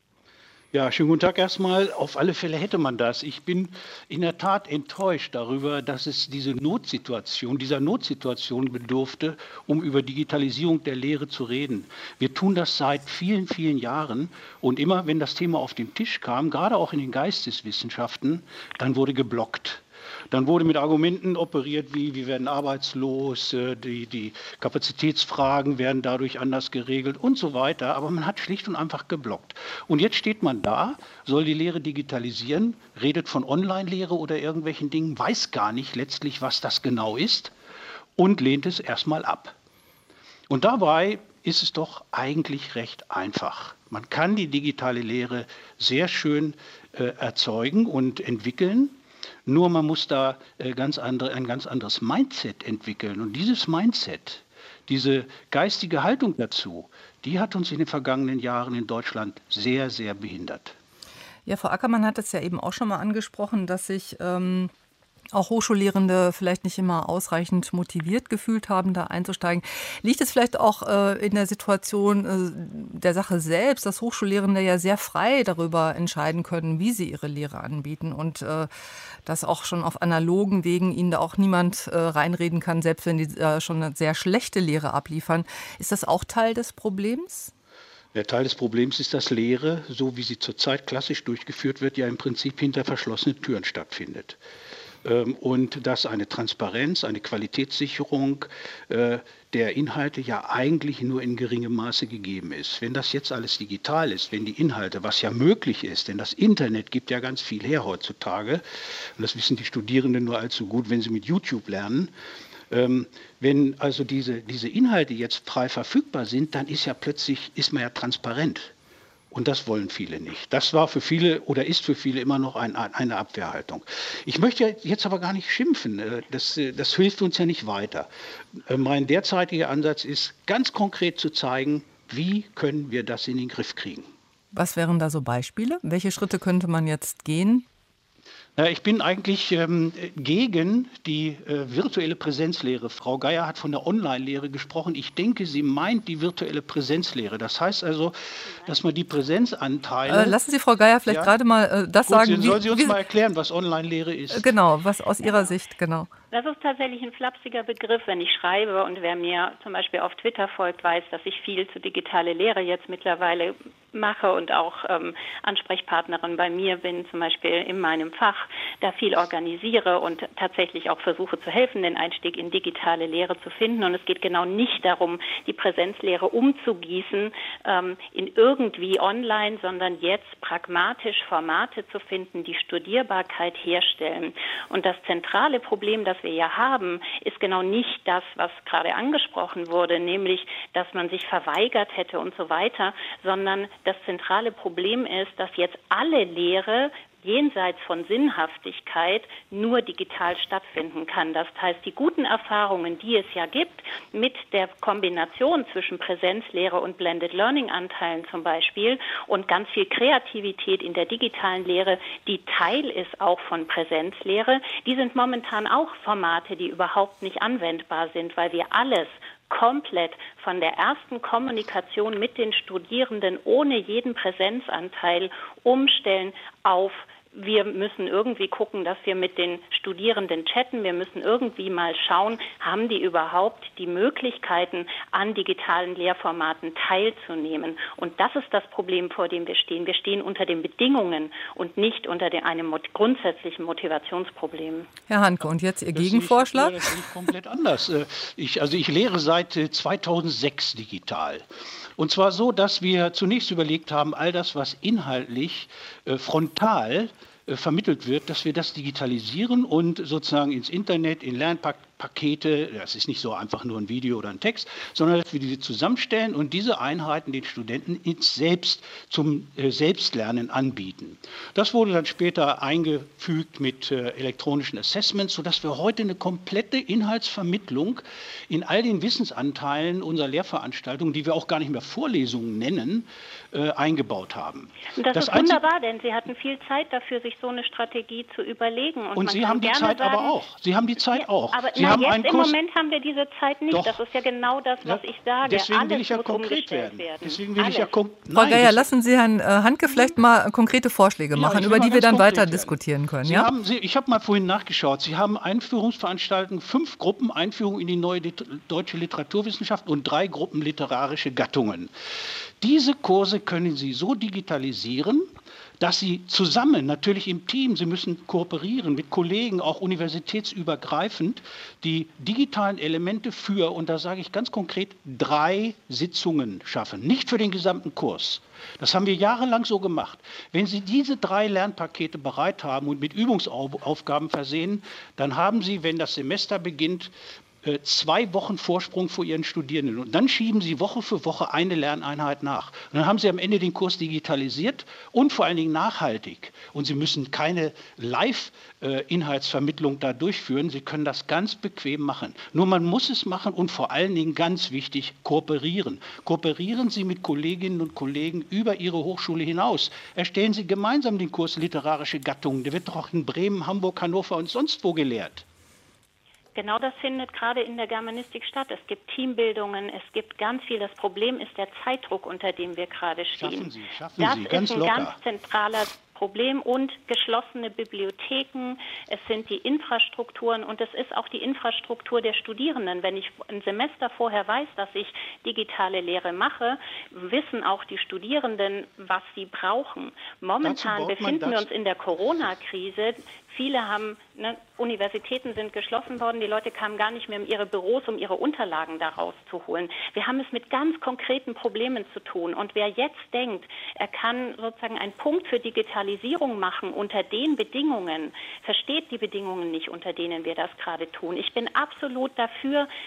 Ja, schönen guten Tag erstmal. Auf alle Fälle hätte man das. Ich bin in der Tat enttäuscht darüber, dass es diese Notsituation, dieser Notsituation bedurfte, um über Digitalisierung der Lehre zu reden. Wir tun das seit vielen, vielen Jahren und immer, wenn das Thema auf den Tisch kam, gerade auch in den Geisteswissenschaften, dann wurde geblockt. Dann wurde mit Argumenten operiert, wie wir werden arbeitslos, die, die Kapazitätsfragen werden dadurch anders geregelt und so weiter. Aber man hat schlicht und einfach geblockt. Und jetzt steht man da, soll die Lehre digitalisieren, redet von Online-Lehre oder irgendwelchen Dingen, weiß gar nicht letztlich, was das genau ist und lehnt es erstmal ab. Und dabei ist es doch eigentlich recht einfach. Man kann die digitale Lehre sehr schön äh, erzeugen und entwickeln. Nur man muss da ganz andere, ein ganz anderes Mindset entwickeln. Und dieses Mindset, diese geistige Haltung dazu, die hat uns in den vergangenen Jahren in Deutschland sehr, sehr behindert. Ja, Frau Ackermann hat es ja eben auch schon mal angesprochen, dass sich ähm auch Hochschullehrende vielleicht nicht immer ausreichend motiviert gefühlt haben, da einzusteigen. Liegt es vielleicht auch äh, in der Situation äh, der Sache selbst, dass Hochschullehrende ja sehr frei darüber entscheiden können, wie sie ihre Lehre anbieten und äh, dass auch schon auf analogen Wegen ihnen da auch niemand äh, reinreden kann, selbst wenn die äh, schon eine sehr schlechte Lehre abliefern. Ist das auch Teil des Problems? Der Teil des Problems ist, dass Lehre, so wie sie zurzeit klassisch durchgeführt wird, ja im Prinzip hinter verschlossenen Türen stattfindet. Und dass eine Transparenz, eine Qualitätssicherung äh, der Inhalte ja eigentlich nur in geringem Maße gegeben ist. Wenn das jetzt alles digital ist, wenn die Inhalte, was ja möglich ist, denn das Internet gibt ja ganz viel her heutzutage, und das wissen die Studierenden nur allzu gut, wenn sie mit YouTube lernen, ähm, wenn also diese, diese Inhalte jetzt frei verfügbar sind, dann ist ja plötzlich, ist man ja transparent. Und das wollen viele nicht. Das war für viele oder ist für viele immer noch ein, eine Abwehrhaltung. Ich möchte jetzt aber gar nicht schimpfen. Das, das hilft uns ja nicht weiter. Mein derzeitiger Ansatz ist, ganz konkret zu zeigen, wie können wir das in den Griff kriegen. Was wären da so Beispiele? Welche Schritte könnte man jetzt gehen? Ich bin eigentlich ähm, gegen die äh, virtuelle Präsenzlehre. Frau Geier hat von der Online-Lehre gesprochen. Ich denke, sie meint die virtuelle Präsenzlehre. Das heißt also, dass man die Präsenzanteile... Äh, lassen Sie Frau Geier vielleicht ja? gerade mal äh, das Gut, sagen. Soll wie, sie uns wie, mal erklären, was Online-Lehre ist? Genau, was aus Ihrer Sicht, genau. Das ist tatsächlich ein flapsiger Begriff, wenn ich schreibe. Und wer mir zum Beispiel auf Twitter folgt, weiß, dass ich viel zu digitale Lehre jetzt mittlerweile mache und auch ähm, Ansprechpartnerin bei mir bin, zum Beispiel in meinem Fach, da viel organisiere und tatsächlich auch versuche zu helfen, den Einstieg in digitale Lehre zu finden. Und es geht genau nicht darum, die Präsenzlehre umzugießen ähm, in irgendwie online, sondern jetzt pragmatisch Formate zu finden, die Studierbarkeit herstellen. Und das zentrale Problem, das wir ja haben, ist genau nicht das, was gerade angesprochen wurde, nämlich, dass man sich verweigert hätte und so weiter, sondern das zentrale Problem ist, dass jetzt alle Lehre jenseits von Sinnhaftigkeit nur digital stattfinden kann. Das heißt, die guten Erfahrungen, die es ja gibt, mit der Kombination zwischen Präsenzlehre und Blended Learning Anteilen zum Beispiel und ganz viel Kreativität in der digitalen Lehre, die Teil ist auch von Präsenzlehre, die sind momentan auch Formate, die überhaupt nicht anwendbar sind, weil wir alles komplett von der ersten Kommunikation mit den Studierenden ohne jeden Präsenzanteil umstellen auf wir müssen irgendwie gucken, dass wir mit den Studierenden chatten. Wir müssen irgendwie mal schauen, haben die überhaupt die Möglichkeiten, an digitalen Lehrformaten teilzunehmen. Und das ist das Problem, vor dem wir stehen. Wir stehen unter den Bedingungen und nicht unter den, einem grundsätzlichen Motivationsproblem. Herr Hanke, und jetzt Ihr das Gegenvorschlag? Ich, ja, das sehe ich komplett anders. Ich, also ich lehre seit zweitausendsechs digital. Und zwar so, dass wir zunächst überlegt haben, all das, was inhaltlich äh, frontal äh, vermittelt wird, dass wir das digitalisieren und sozusagen ins Internet, in Lernpakete, das ist nicht so einfach nur ein Video oder ein Text, sondern dass wir diese zusammenstellen und diese Einheiten den Studenten ins Selbst, zum äh, Selbstlernen anbieten. Das wurde dann später eingefügt mit äh, elektronischen Assessments, sodass wir heute eine komplette Inhaltsvermittlung in all den Wissensanteilen unserer Lehrveranstaltungen, die wir auch gar nicht mehr Vorlesungen nennen, äh, eingebaut haben. Und das, das ist wunderbar, denn Sie hatten viel Zeit dafür, sich so eine Strategie zu überlegen. Und, und man Sie kann haben die gerne Zeit sagen, aber auch. Sie haben die Zeit ja, auch. Aber Sie na, haben jetzt einen im Kurs, Moment haben wir diese Zeit nicht. Doch. Das ist ja genau das, was Ja, ich sage. Deswegen Alles will ich ja muss konkret umgestellt werden. werden. Deswegen will Alles. ich ja kom- Frau Nein, Geier, das- lassen Sie Herrn äh, Handke vielleicht mal konkrete Vorschläge Ja, machen, ich will über mal die wir ganz dann konkret weiter werden. diskutieren können. Sie Ja? haben, Sie, ich habe mal vorhin nachgeschaut. Sie haben Einführungsveranstaltungen, fünf Gruppen Einführung in die neue Lit- deutsche Literaturwissenschaft und drei Gruppen literarische Gattungen. Diese Kurse können Sie so digitalisieren, dass Sie zusammen, natürlich im Team, Sie müssen kooperieren mit Kollegen, auch universitätsübergreifend, die digitalen Elemente für, und da sage ich ganz konkret, drei Sitzungen schaffen. Nicht für den gesamten Kurs. Das haben wir jahrelang so gemacht. Wenn Sie diese drei Lernpakete bereit haben und mit Übungsaufgaben versehen, dann haben Sie, wenn das Semester beginnt, zwei Wochen Vorsprung vor Ihren Studierenden. Und dann schieben Sie Woche für Woche eine Lerneinheit nach. Und dann haben Sie am Ende den Kurs digitalisiert und vor allen Dingen nachhaltig. Und Sie müssen keine Live-Inhaltsvermittlung da durchführen. Sie können das ganz bequem machen. Nur man muss es machen und vor allen Dingen ganz wichtig, kooperieren. Kooperieren Sie mit Kolleginnen und Kollegen über Ihre Hochschule hinaus. Erstellen Sie gemeinsam den Kurs Literarische Gattungen. Der wird doch auch in Bremen, Hamburg, Hannover und sonst wo gelehrt. Genau das findet gerade in der Germanistik statt. Es gibt Teambildungen, es gibt ganz viel. Das Problem ist der Zeitdruck, unter dem wir gerade stehen. Schaffen Sie, schaffen das Sie, ganz ist ein locker. ganz zentraler Problem und geschlossene Bibliotheken. Es sind die Infrastrukturen und es ist auch die Infrastruktur der Studierenden. Wenn ich ein Semester vorher weiß, dass ich digitale Lehre mache, wissen auch die Studierenden, was sie brauchen. Momentan befinden wir uns in der Corona-Krise. Viele haben, ne, Universitäten sind geschlossen worden, die Leute kamen gar nicht mehr in ihre Büros, um ihre Unterlagen da rauszuholen. Wir haben es mit ganz konkreten Problemen zu tun. Und wer jetzt denkt, er kann sozusagen einen Punkt für Digitalisierung machen unter den Bedingungen, versteht die Bedingungen nicht, unter denen wir das gerade tun. Ich bin absolut dafür,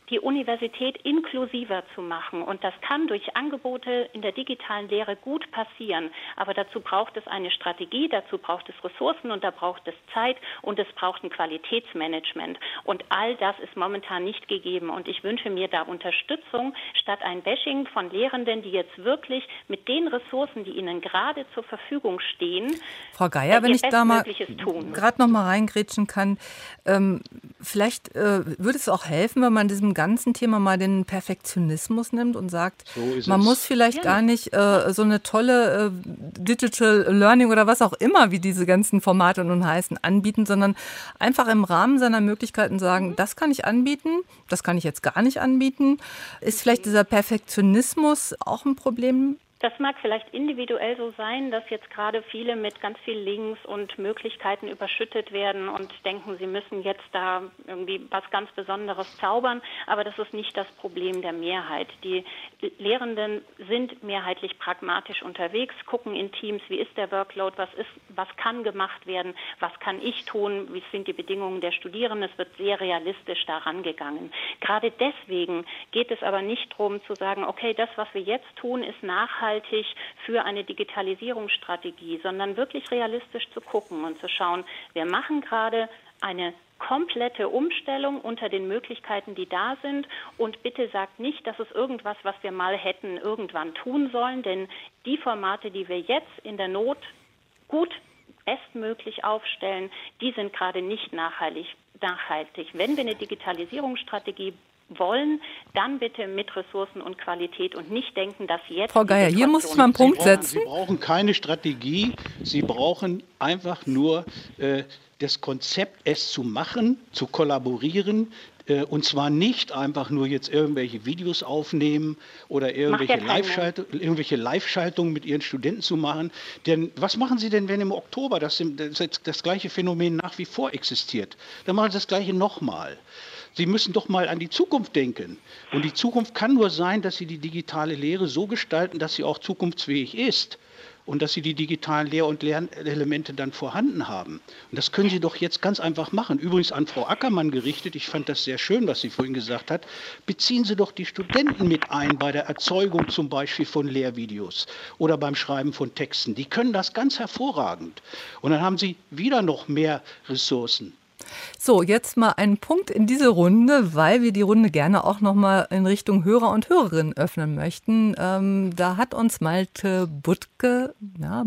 die Universität inklusiver zu machen. Und das kann durch Angebote in der digitalen Lehre gut passieren. Aber dazu braucht es eine Strategie, dazu braucht es Ressourcen und da braucht es Zeit und es braucht ein Qualitätsmanagement. Und all das ist momentan nicht gegeben. Und ich wünsche mir da Unterstützung statt ein Bashing von Lehrenden, die jetzt wirklich mit den Ressourcen, die ihnen gerade zur Verfügung stehen, Frau Geier, wenn ich da mal tun. gerade noch mal reingrätschen kann, ähm, vielleicht äh, würde es auch helfen, wenn man diesem ganzen Thema mal den Perfektionismus nimmt und sagt, So ist man es. muss vielleicht Ja. gar nicht äh, so eine tolle äh, Digital Learning oder was auch immer, wie diese ganzen Formate nun heißen, anbieten, sondern einfach im Rahmen seiner Möglichkeiten sagen, das kann ich anbieten, das kann ich jetzt gar nicht anbieten. Ist vielleicht dieser Perfektionismus auch ein Problem? Das mag vielleicht individuell so sein, dass jetzt gerade viele mit ganz viel Links und Möglichkeiten überschüttet werden und denken, sie müssen jetzt da irgendwie was ganz Besonderes zaubern. Aber das ist nicht das Problem der Mehrheit. Die Lehrenden sind mehrheitlich pragmatisch unterwegs, gucken in Teams, wie ist der Workload, was ist, was kann gemacht werden, was kann ich tun, wie sind die Bedingungen der Studierenden. Es wird sehr realistisch daran gegangen. Gerade deswegen geht es aber nicht darum zu sagen, okay, das, was wir jetzt tun, ist nachhaltig für eine Digitalisierungsstrategie, sondern wirklich realistisch zu gucken und zu schauen, wir machen gerade eine komplette Umstellung unter den Möglichkeiten, die da sind. Und bitte sagt nicht, das ist irgendwas, was wir mal hätten irgendwann tun sollen, denn die Formate, die wir jetzt in der Not gut bestmöglich aufstellen, die sind gerade nicht nachhaltig. nachhaltig. Wenn wir eine Digitalisierungsstrategie wollen, dann bitte mit Ressourcen und Qualität und nicht denken, dass jetzt... Frau Geier, hier muss ich mal einen Sie Punkt brauchen, setzen. Sie brauchen keine Strategie, Sie brauchen einfach nur äh, das Konzept, es zu machen, zu kollaborieren, äh, und zwar nicht einfach nur jetzt irgendwelche Videos aufnehmen oder irgendwelche ja keiner. Live-Schaltung, irgendwelche Live-Schaltungen mit Ihren Studenten zu machen. Denn was machen Sie denn, wenn im Oktober das, das, das gleiche Phänomen nach wie vor existiert? Dann machen Sie das Gleiche nochmal. Sie müssen doch mal an die Zukunft denken. Und die Zukunft kann nur sein, dass Sie die digitale Lehre so gestalten, dass sie auch zukunftsfähig ist und dass Sie die digitalen Lehr- und Lernelemente dann vorhanden haben. Und das können Sie doch jetzt ganz einfach machen. Übrigens an Frau Ackermann gerichtet, ich fand das sehr schön, was sie vorhin gesagt hat, beziehen Sie doch die Studenten mit ein bei der Erzeugung zum Beispiel von Lehrvideos oder beim Schreiben von Texten. Die können das ganz hervorragend. Und dann haben Sie wieder noch mehr Ressourcen. So, jetzt mal einen Punkt in diese Runde, weil wir die Runde gerne auch noch mal in Richtung Hörer und Hörerinnen öffnen möchten. Ähm, da hat uns Malte Budke, ja,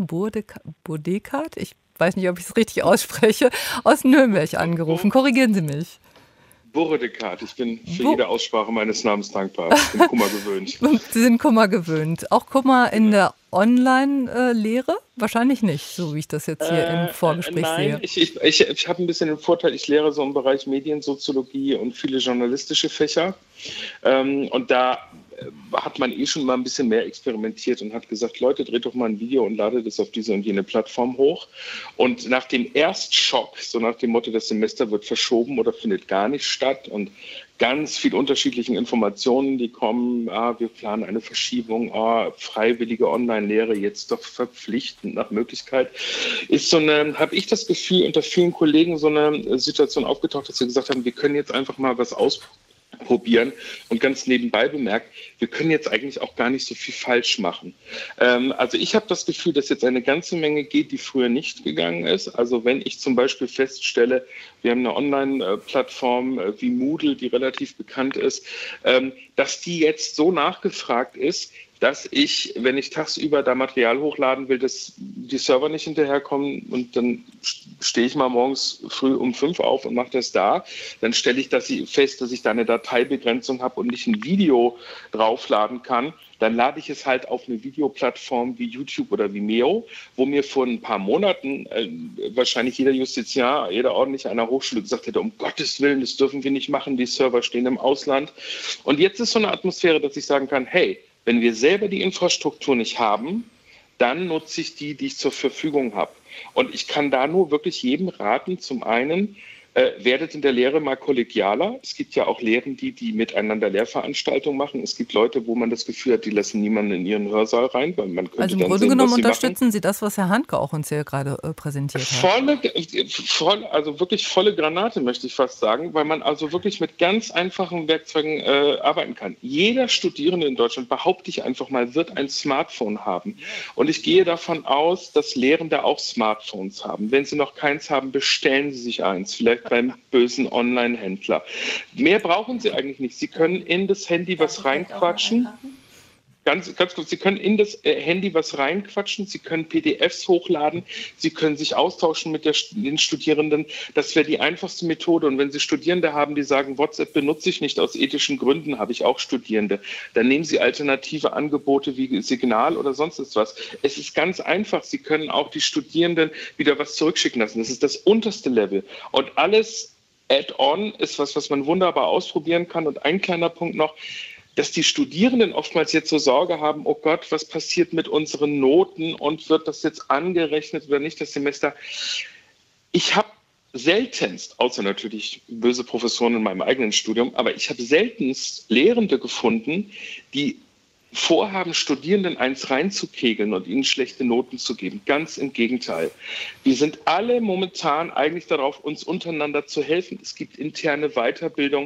Burdekat, ich weiß nicht, ob ich es richtig ausspreche, aus Nürnberg angerufen. Korrigieren Sie mich. Burdekat, ich bin für Bo- jede Aussprache meines Namens dankbar. Ich bin Kummer gewöhnt. Sie sind Kummer gewöhnt. Auch Kummer in der Online-Lehre? Wahrscheinlich nicht, so wie ich das jetzt hier Äh, im Vorgespräch nein, sehe. ich, ich, ich, ich habe ein bisschen den Vorteil, ich lehre so im Bereich Mediensoziologie und viele journalistische Fächer. Ähm, und da hat man eh schon mal ein bisschen mehr experimentiert und hat gesagt, Leute, dreht doch mal ein Video und ladet es auf diese und jene Plattform hoch. Und nach dem Erstschock, so nach dem Motto, das Semester wird verschoben oder findet gar nicht statt und ganz viel unterschiedlichen Informationen, die kommen, ah, wir planen eine Verschiebung, ah, freiwillige Online-Lehre jetzt doch verpflichtend nach Möglichkeit, ist so eine, habe ich das Gefühl, unter vielen Kollegen so eine Situation aufgetaucht, dass sie gesagt haben, wir können jetzt einfach mal was ausprobieren und ganz nebenbei bemerkt, wir können jetzt eigentlich auch gar nicht so viel falsch machen. Ähm, also ich habe das Gefühl, dass jetzt eine ganze Menge geht, die früher nicht gegangen ist. Also wenn ich zum Beispiel feststelle, wir haben eine Online-Plattform wie Moodle, die relativ bekannt ist, ähm, dass die jetzt so nachgefragt ist, dass ich, wenn ich tagsüber da Material hochladen will, dass die Server nicht hinterherkommen und dann stehe ich mal morgens früh um fünf auf und mache das da. Dann stelle ich dass ich fest, dass ich da eine Dateibegrenzung habe und nicht ein Video draufladen kann. Dann lade ich es halt auf eine Videoplattform wie YouTube oder Vimeo, wo mir vor ein paar Monaten äh, wahrscheinlich jeder Justiziar, jeder ordentliche einer Hochschule gesagt hätte, um Gottes Willen, das dürfen wir nicht machen, die Server stehen im Ausland. Und jetzt ist so eine Atmosphäre, dass ich sagen kann, hey, wenn wir selber die Infrastruktur nicht haben, dann nutze ich die, die ich zur Verfügung habe. Und ich kann da nur wirklich jedem raten, zum einen, Äh, werdet in der Lehre mal kollegialer. Es gibt ja auch Lehren, die, die miteinander Lehrveranstaltungen machen. Es gibt Leute, wo man das Gefühl hat, die lassen niemanden in ihren Hörsaal rein, weil man könnte Also im dann Grunde sehen, genommen was sie unterstützen machen. Sie das, was Herr Handke auch uns hier gerade äh, präsentiert hat. Volle, voll, also wirklich volle Granate, möchte ich fast sagen, weil man also wirklich mit ganz einfachen Werkzeugen äh, arbeiten kann. Jeder Studierende in Deutschland, behaupte ich einfach mal, wird ein Smartphone haben. Und ich gehe davon aus, dass Lehrende auch Smartphones haben. Wenn sie noch keins haben, bestellen sie sich eins, vielleicht beim bösen Online-Händler. Mehr brauchen sie eigentlich nicht. Sie können in das Handy was reinquatschen. Ganz, ganz kurz, Sie können in das äh, Handy was reinquatschen, Sie können P D Fs hochladen, Sie können sich austauschen mit der, den Studierenden. Das wäre die einfachste Methode. Und wenn Sie Studierende haben, die sagen, WhatsApp benutze ich nicht aus ethischen Gründen, habe ich auch Studierende, dann nehmen Sie alternative Angebote wie Signal oder sonst was. Es ist ganz einfach. Sie können auch die Studierenden wieder was zurückschicken lassen. Das ist das unterste Level. Und alles Add-on ist was, was man wunderbar ausprobieren kann. Und ein kleiner Punkt noch, dass die Studierenden oftmals jetzt so Sorge haben, oh Gott, was passiert mit unseren Noten und wird das jetzt angerechnet oder nicht, das Semester. Ich habe seltenst, außer natürlich böse Professoren in meinem eigenen Studium, aber ich habe seltenst Lehrende gefunden, die vorhaben, Studierenden eins reinzukegeln und ihnen schlechte Noten zu geben. Ganz im Gegenteil. Wir sind alle momentan eigentlich darauf, uns untereinander zu helfen. Es gibt interne Weiterbildung.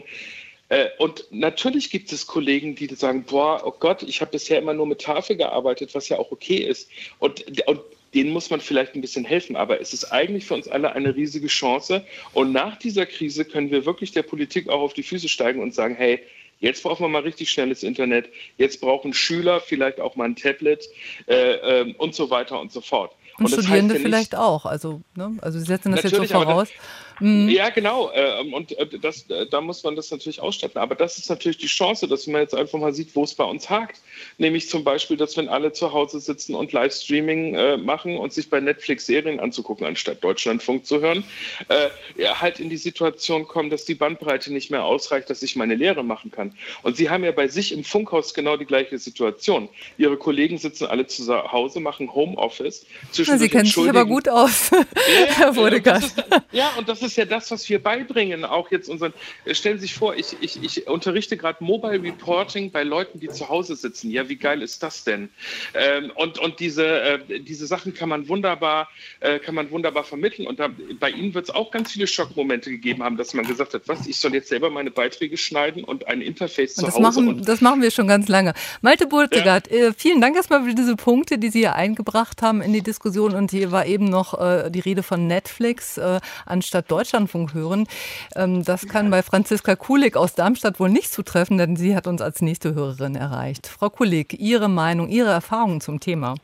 Und natürlich gibt es Kollegen, die sagen, boah, oh Gott, ich habe bisher immer nur mit Tafel gearbeitet, was ja auch okay ist. Und, und denen muss man vielleicht ein bisschen helfen. Aber es ist eigentlich für uns alle eine riesige Chance. Und nach dieser Krise können wir wirklich der Politik auch auf die Füße steigen und sagen, hey, jetzt brauchen wir mal richtig schnelles Internet. Jetzt brauchen Schüler vielleicht auch mal ein Tablet äh, äh, und so weiter und so fort. Und, und Studierende ja vielleicht nicht, auch. Also, ne? also Sie setzen das jetzt so voraus. Mhm. Ja, genau. Und das, da muss man das natürlich ausstatten. Aber das ist natürlich die Chance, dass man jetzt einfach mal sieht, wo es bei uns hakt. Nämlich zum Beispiel, dass wenn alle zu Hause sitzen und Livestreaming äh, machen und sich bei Netflix Serien anzugucken, anstatt Deutschlandfunk zu hören, äh, ja, halt in die Situation kommen, dass die Bandbreite nicht mehr ausreicht, dass ich meine Lehre machen kann. Und Sie haben ja bei sich im Funkhaus genau die gleiche Situation. Ihre Kollegen sitzen alle zu Hause, machen Homeoffice. Na, Sie kennen sich aber gut aus, ja, Herr Bodegast. Ja, und das ist ja das, was wir beibringen. Auch jetzt unseren, stellen Sie sich vor, ich, ich, ich unterrichte gerade Mobile Reporting bei Leuten, die zu Hause sitzen. Ja, wie geil ist das denn? Ähm, und und diese, äh, diese Sachen kann man wunderbar, äh, kann man wunderbar vermitteln. Und da, bei Ihnen wird es auch ganz viele Schockmomente gegeben haben, dass man gesagt hat, was, ich soll jetzt selber meine Beiträge schneiden und ein Interface und zu Hause. Machen, und das machen wir schon ganz lange. Malte Bodegast, ja. äh, vielen Dank erstmal für diese Punkte, die Sie hier eingebracht haben in die Diskussion. Und hier war eben noch äh, die Rede von Netflix äh, anstatt Deutschlandfunk hören. Ähm, das kann bei Franziska Kulig aus Darmstadt wohl nicht zutreffen, denn sie hat uns als nächste Hörerin erreicht. Frau Kulig, Ihre Meinung, Ihre Erfahrungen zum Thema?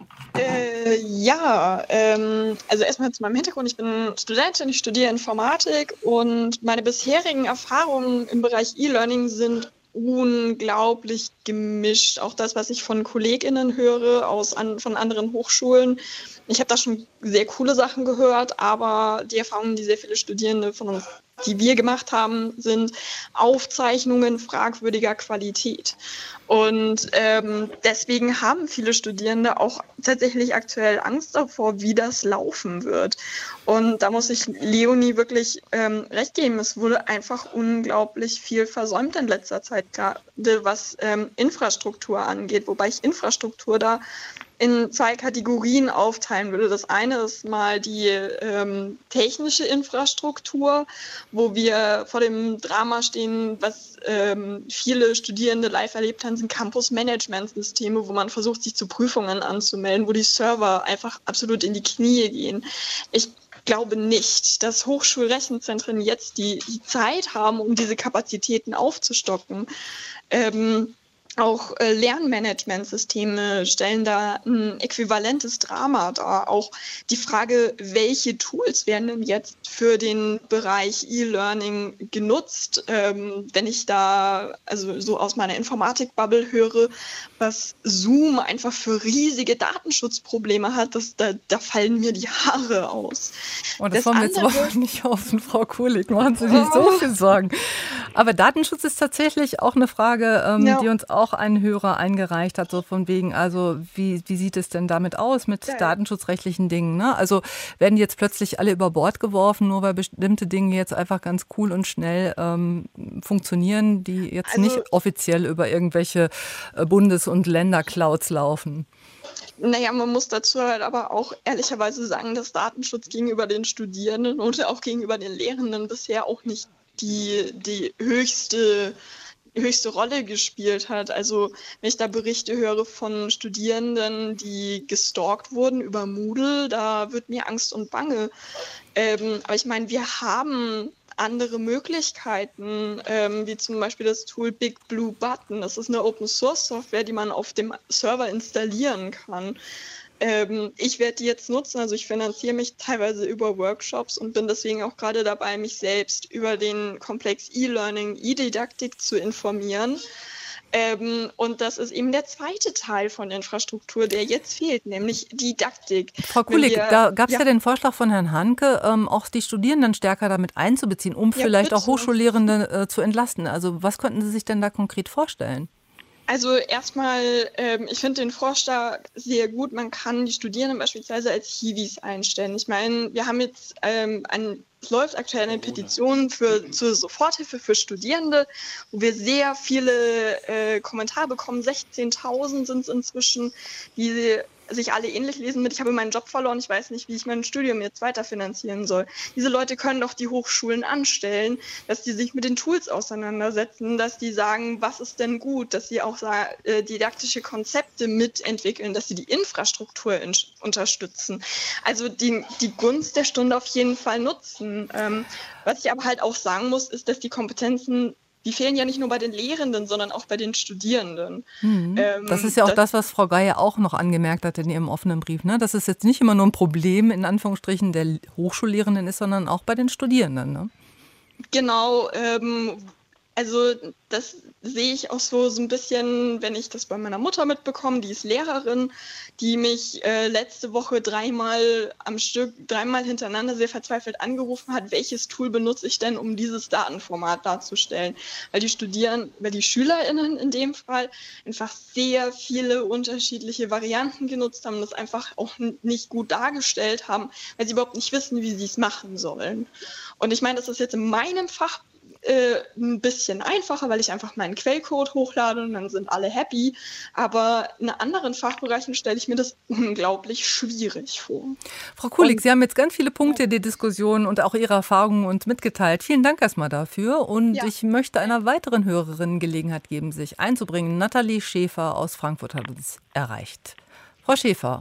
Äh, ja, ähm, also erstmal zu meinem Hintergrund. Ich bin Studentin, ich studiere Informatik und meine bisherigen Erfahrungen im Bereich E-Learning sind unglaublich gemischt. Auch das, was ich von KollegInnen höre aus an, von anderen Hochschulen. Ich habe da schon sehr coole Sachen gehört, aber die Erfahrungen, die sehr viele Studierende von uns, die wir gemacht haben, sind Aufzeichnungen fragwürdiger Qualität. Und ähm, deswegen haben viele Studierende auch tatsächlich aktuell Angst davor, wie das laufen wird. Und da muss ich Leonie wirklich ähm, recht geben. Es wurde einfach unglaublich viel versäumt in letzter Zeit, gerade was ähm, Infrastruktur angeht, wobei ich Infrastruktur da in zwei Kategorien aufteilen würde. Das eine ist mal die ähm, technische Infrastruktur, wo wir vor dem Drama stehen, was ähm, viele Studierende live erlebt haben, sind Campus-Management-Systeme, wo man versucht, sich zu Prüfungen anzumelden, wo die Server einfach absolut in die Knie gehen. Ich glaube nicht, dass Hochschulrechenzentren jetzt die, die Zeit haben, um diese Kapazitäten aufzustocken. Ähm, Auch äh, Lernmanagementsysteme stellen da ein äquivalentes Drama dar. Auch die Frage, welche Tools werden denn jetzt für den Bereich E-Learning genutzt? Ähm, wenn ich da also so aus meiner Informatik-Bubble höre, was Zoom einfach für riesige Datenschutzprobleme hat, das, da, da fallen mir die Haare aus. Oh, das, das wollen wir jetzt überhaupt nicht hoffen, Frau Kulig, machen Sie nicht so viel Sorgen. Aber Datenschutz ist tatsächlich auch eine Frage, ähm, ja. die uns auch auch ein Hörer eingereicht hat, so von wegen, also wie, wie sieht es denn damit aus mit ja. datenschutzrechtlichen Dingen? Ne? Also werden jetzt plötzlich alle über Bord geworfen, nur weil bestimmte Dinge jetzt einfach ganz cool und schnell ähm, funktionieren, die jetzt also, nicht offiziell über irgendwelche Bundes- und Länderclouds laufen? Naja, man muss dazu halt aber auch ehrlicherweise sagen, dass Datenschutz gegenüber den Studierenden und auch gegenüber den Lehrenden bisher auch nicht die, die höchste, höchste Rolle gespielt hat. Also wenn ich da Berichte höre von Studierenden, die gestalkt wurden über Moodle, da wird mir Angst und Bange. Ähm, aber ich meine, wir haben andere Möglichkeiten, ähm, wie zum Beispiel das Tool Big Blue Button. Das ist eine Open-Source-Software, die man auf dem Server installieren kann. Ähm, ich werde die jetzt nutzen, also ich finanziere mich teilweise über Workshops und bin deswegen auch gerade dabei, mich selbst über den Komplex E-Learning, E-Didaktik zu informieren. Ähm, und das ist eben der zweite Teil von Infrastruktur, der jetzt fehlt, nämlich Didaktik. Frau Kulik, wir, da gab es ja. ja den Vorschlag von Herrn Hanke, ähm, auch die Studierenden stärker damit einzubeziehen, um ja, vielleicht bitte. auch Hochschullehrende äh, zu entlasten. Also was könnten Sie sich denn da konkret vorstellen? Also erstmal, ähm, ich finde den Vorschlag sehr gut. Man kann die Studierenden beispielsweise als Hiwis einstellen. Ich meine, wir haben jetzt ähm, ein Es läuft aktuell eine Petition für, zur Soforthilfe für Studierende, wo wir sehr viele äh, Kommentare bekommen. sechzehntausend sind es inzwischen, die sich alle ähnlich lesen mit, ich habe meinen Job verloren, ich weiß nicht, wie ich mein Studium jetzt weiterfinanzieren soll. Diese Leute können doch die Hochschulen anstellen, dass die sich mit den Tools auseinandersetzen, dass die sagen, was ist denn gut, dass sie auch äh, didaktische Konzepte mitentwickeln, dass sie die Infrastruktur in, unterstützen. Also die, die Gunst der Stunde auf jeden Fall nutzen. Ähm, was ich aber halt auch sagen muss, ist, dass die Kompetenzen, die fehlen ja nicht nur bei den Lehrenden, sondern auch bei den Studierenden. Mhm. Ähm, das ist ja auch das, das, was Frau Geier auch noch angemerkt hat in ihrem offenen Brief. Ne? Dass es jetzt nicht immer nur ein Problem in Anführungsstrichen der Hochschullehrenden ist, sondern auch bei den Studierenden. Ne? Genau, ähm, also das sehe ich auch so, so ein bisschen, wenn ich das bei meiner Mutter mitbekomme, die ist Lehrerin, die mich äh, letzte Woche dreimal am Stück, dreimal hintereinander sehr verzweifelt angerufen hat, welches Tool benutze ich denn, um dieses Datenformat darzustellen. Weil die Studierenden, weil die SchülerInnen in dem Fall einfach sehr viele unterschiedliche Varianten genutzt haben, das einfach auch nicht gut dargestellt haben, weil sie überhaupt nicht wissen, wie sie es machen sollen. Und ich meine, das ist jetzt in meinem Fach Äh, ein bisschen einfacher, weil ich einfach meinen Quellcode hochlade und dann sind alle happy. Aber in anderen Fachbereichen stelle ich mir das unglaublich schwierig vor. Frau Kulik, und, Sie haben jetzt ganz viele Punkte ja. der Diskussion und auch Ihre Erfahrungen uns mitgeteilt. Vielen Dank erstmal dafür. Und ja. ich möchte einer weiteren Hörerin Gelegenheit geben, sich einzubringen. Nathalie Schäfer aus Frankfurt hat uns erreicht. Frau Schäfer.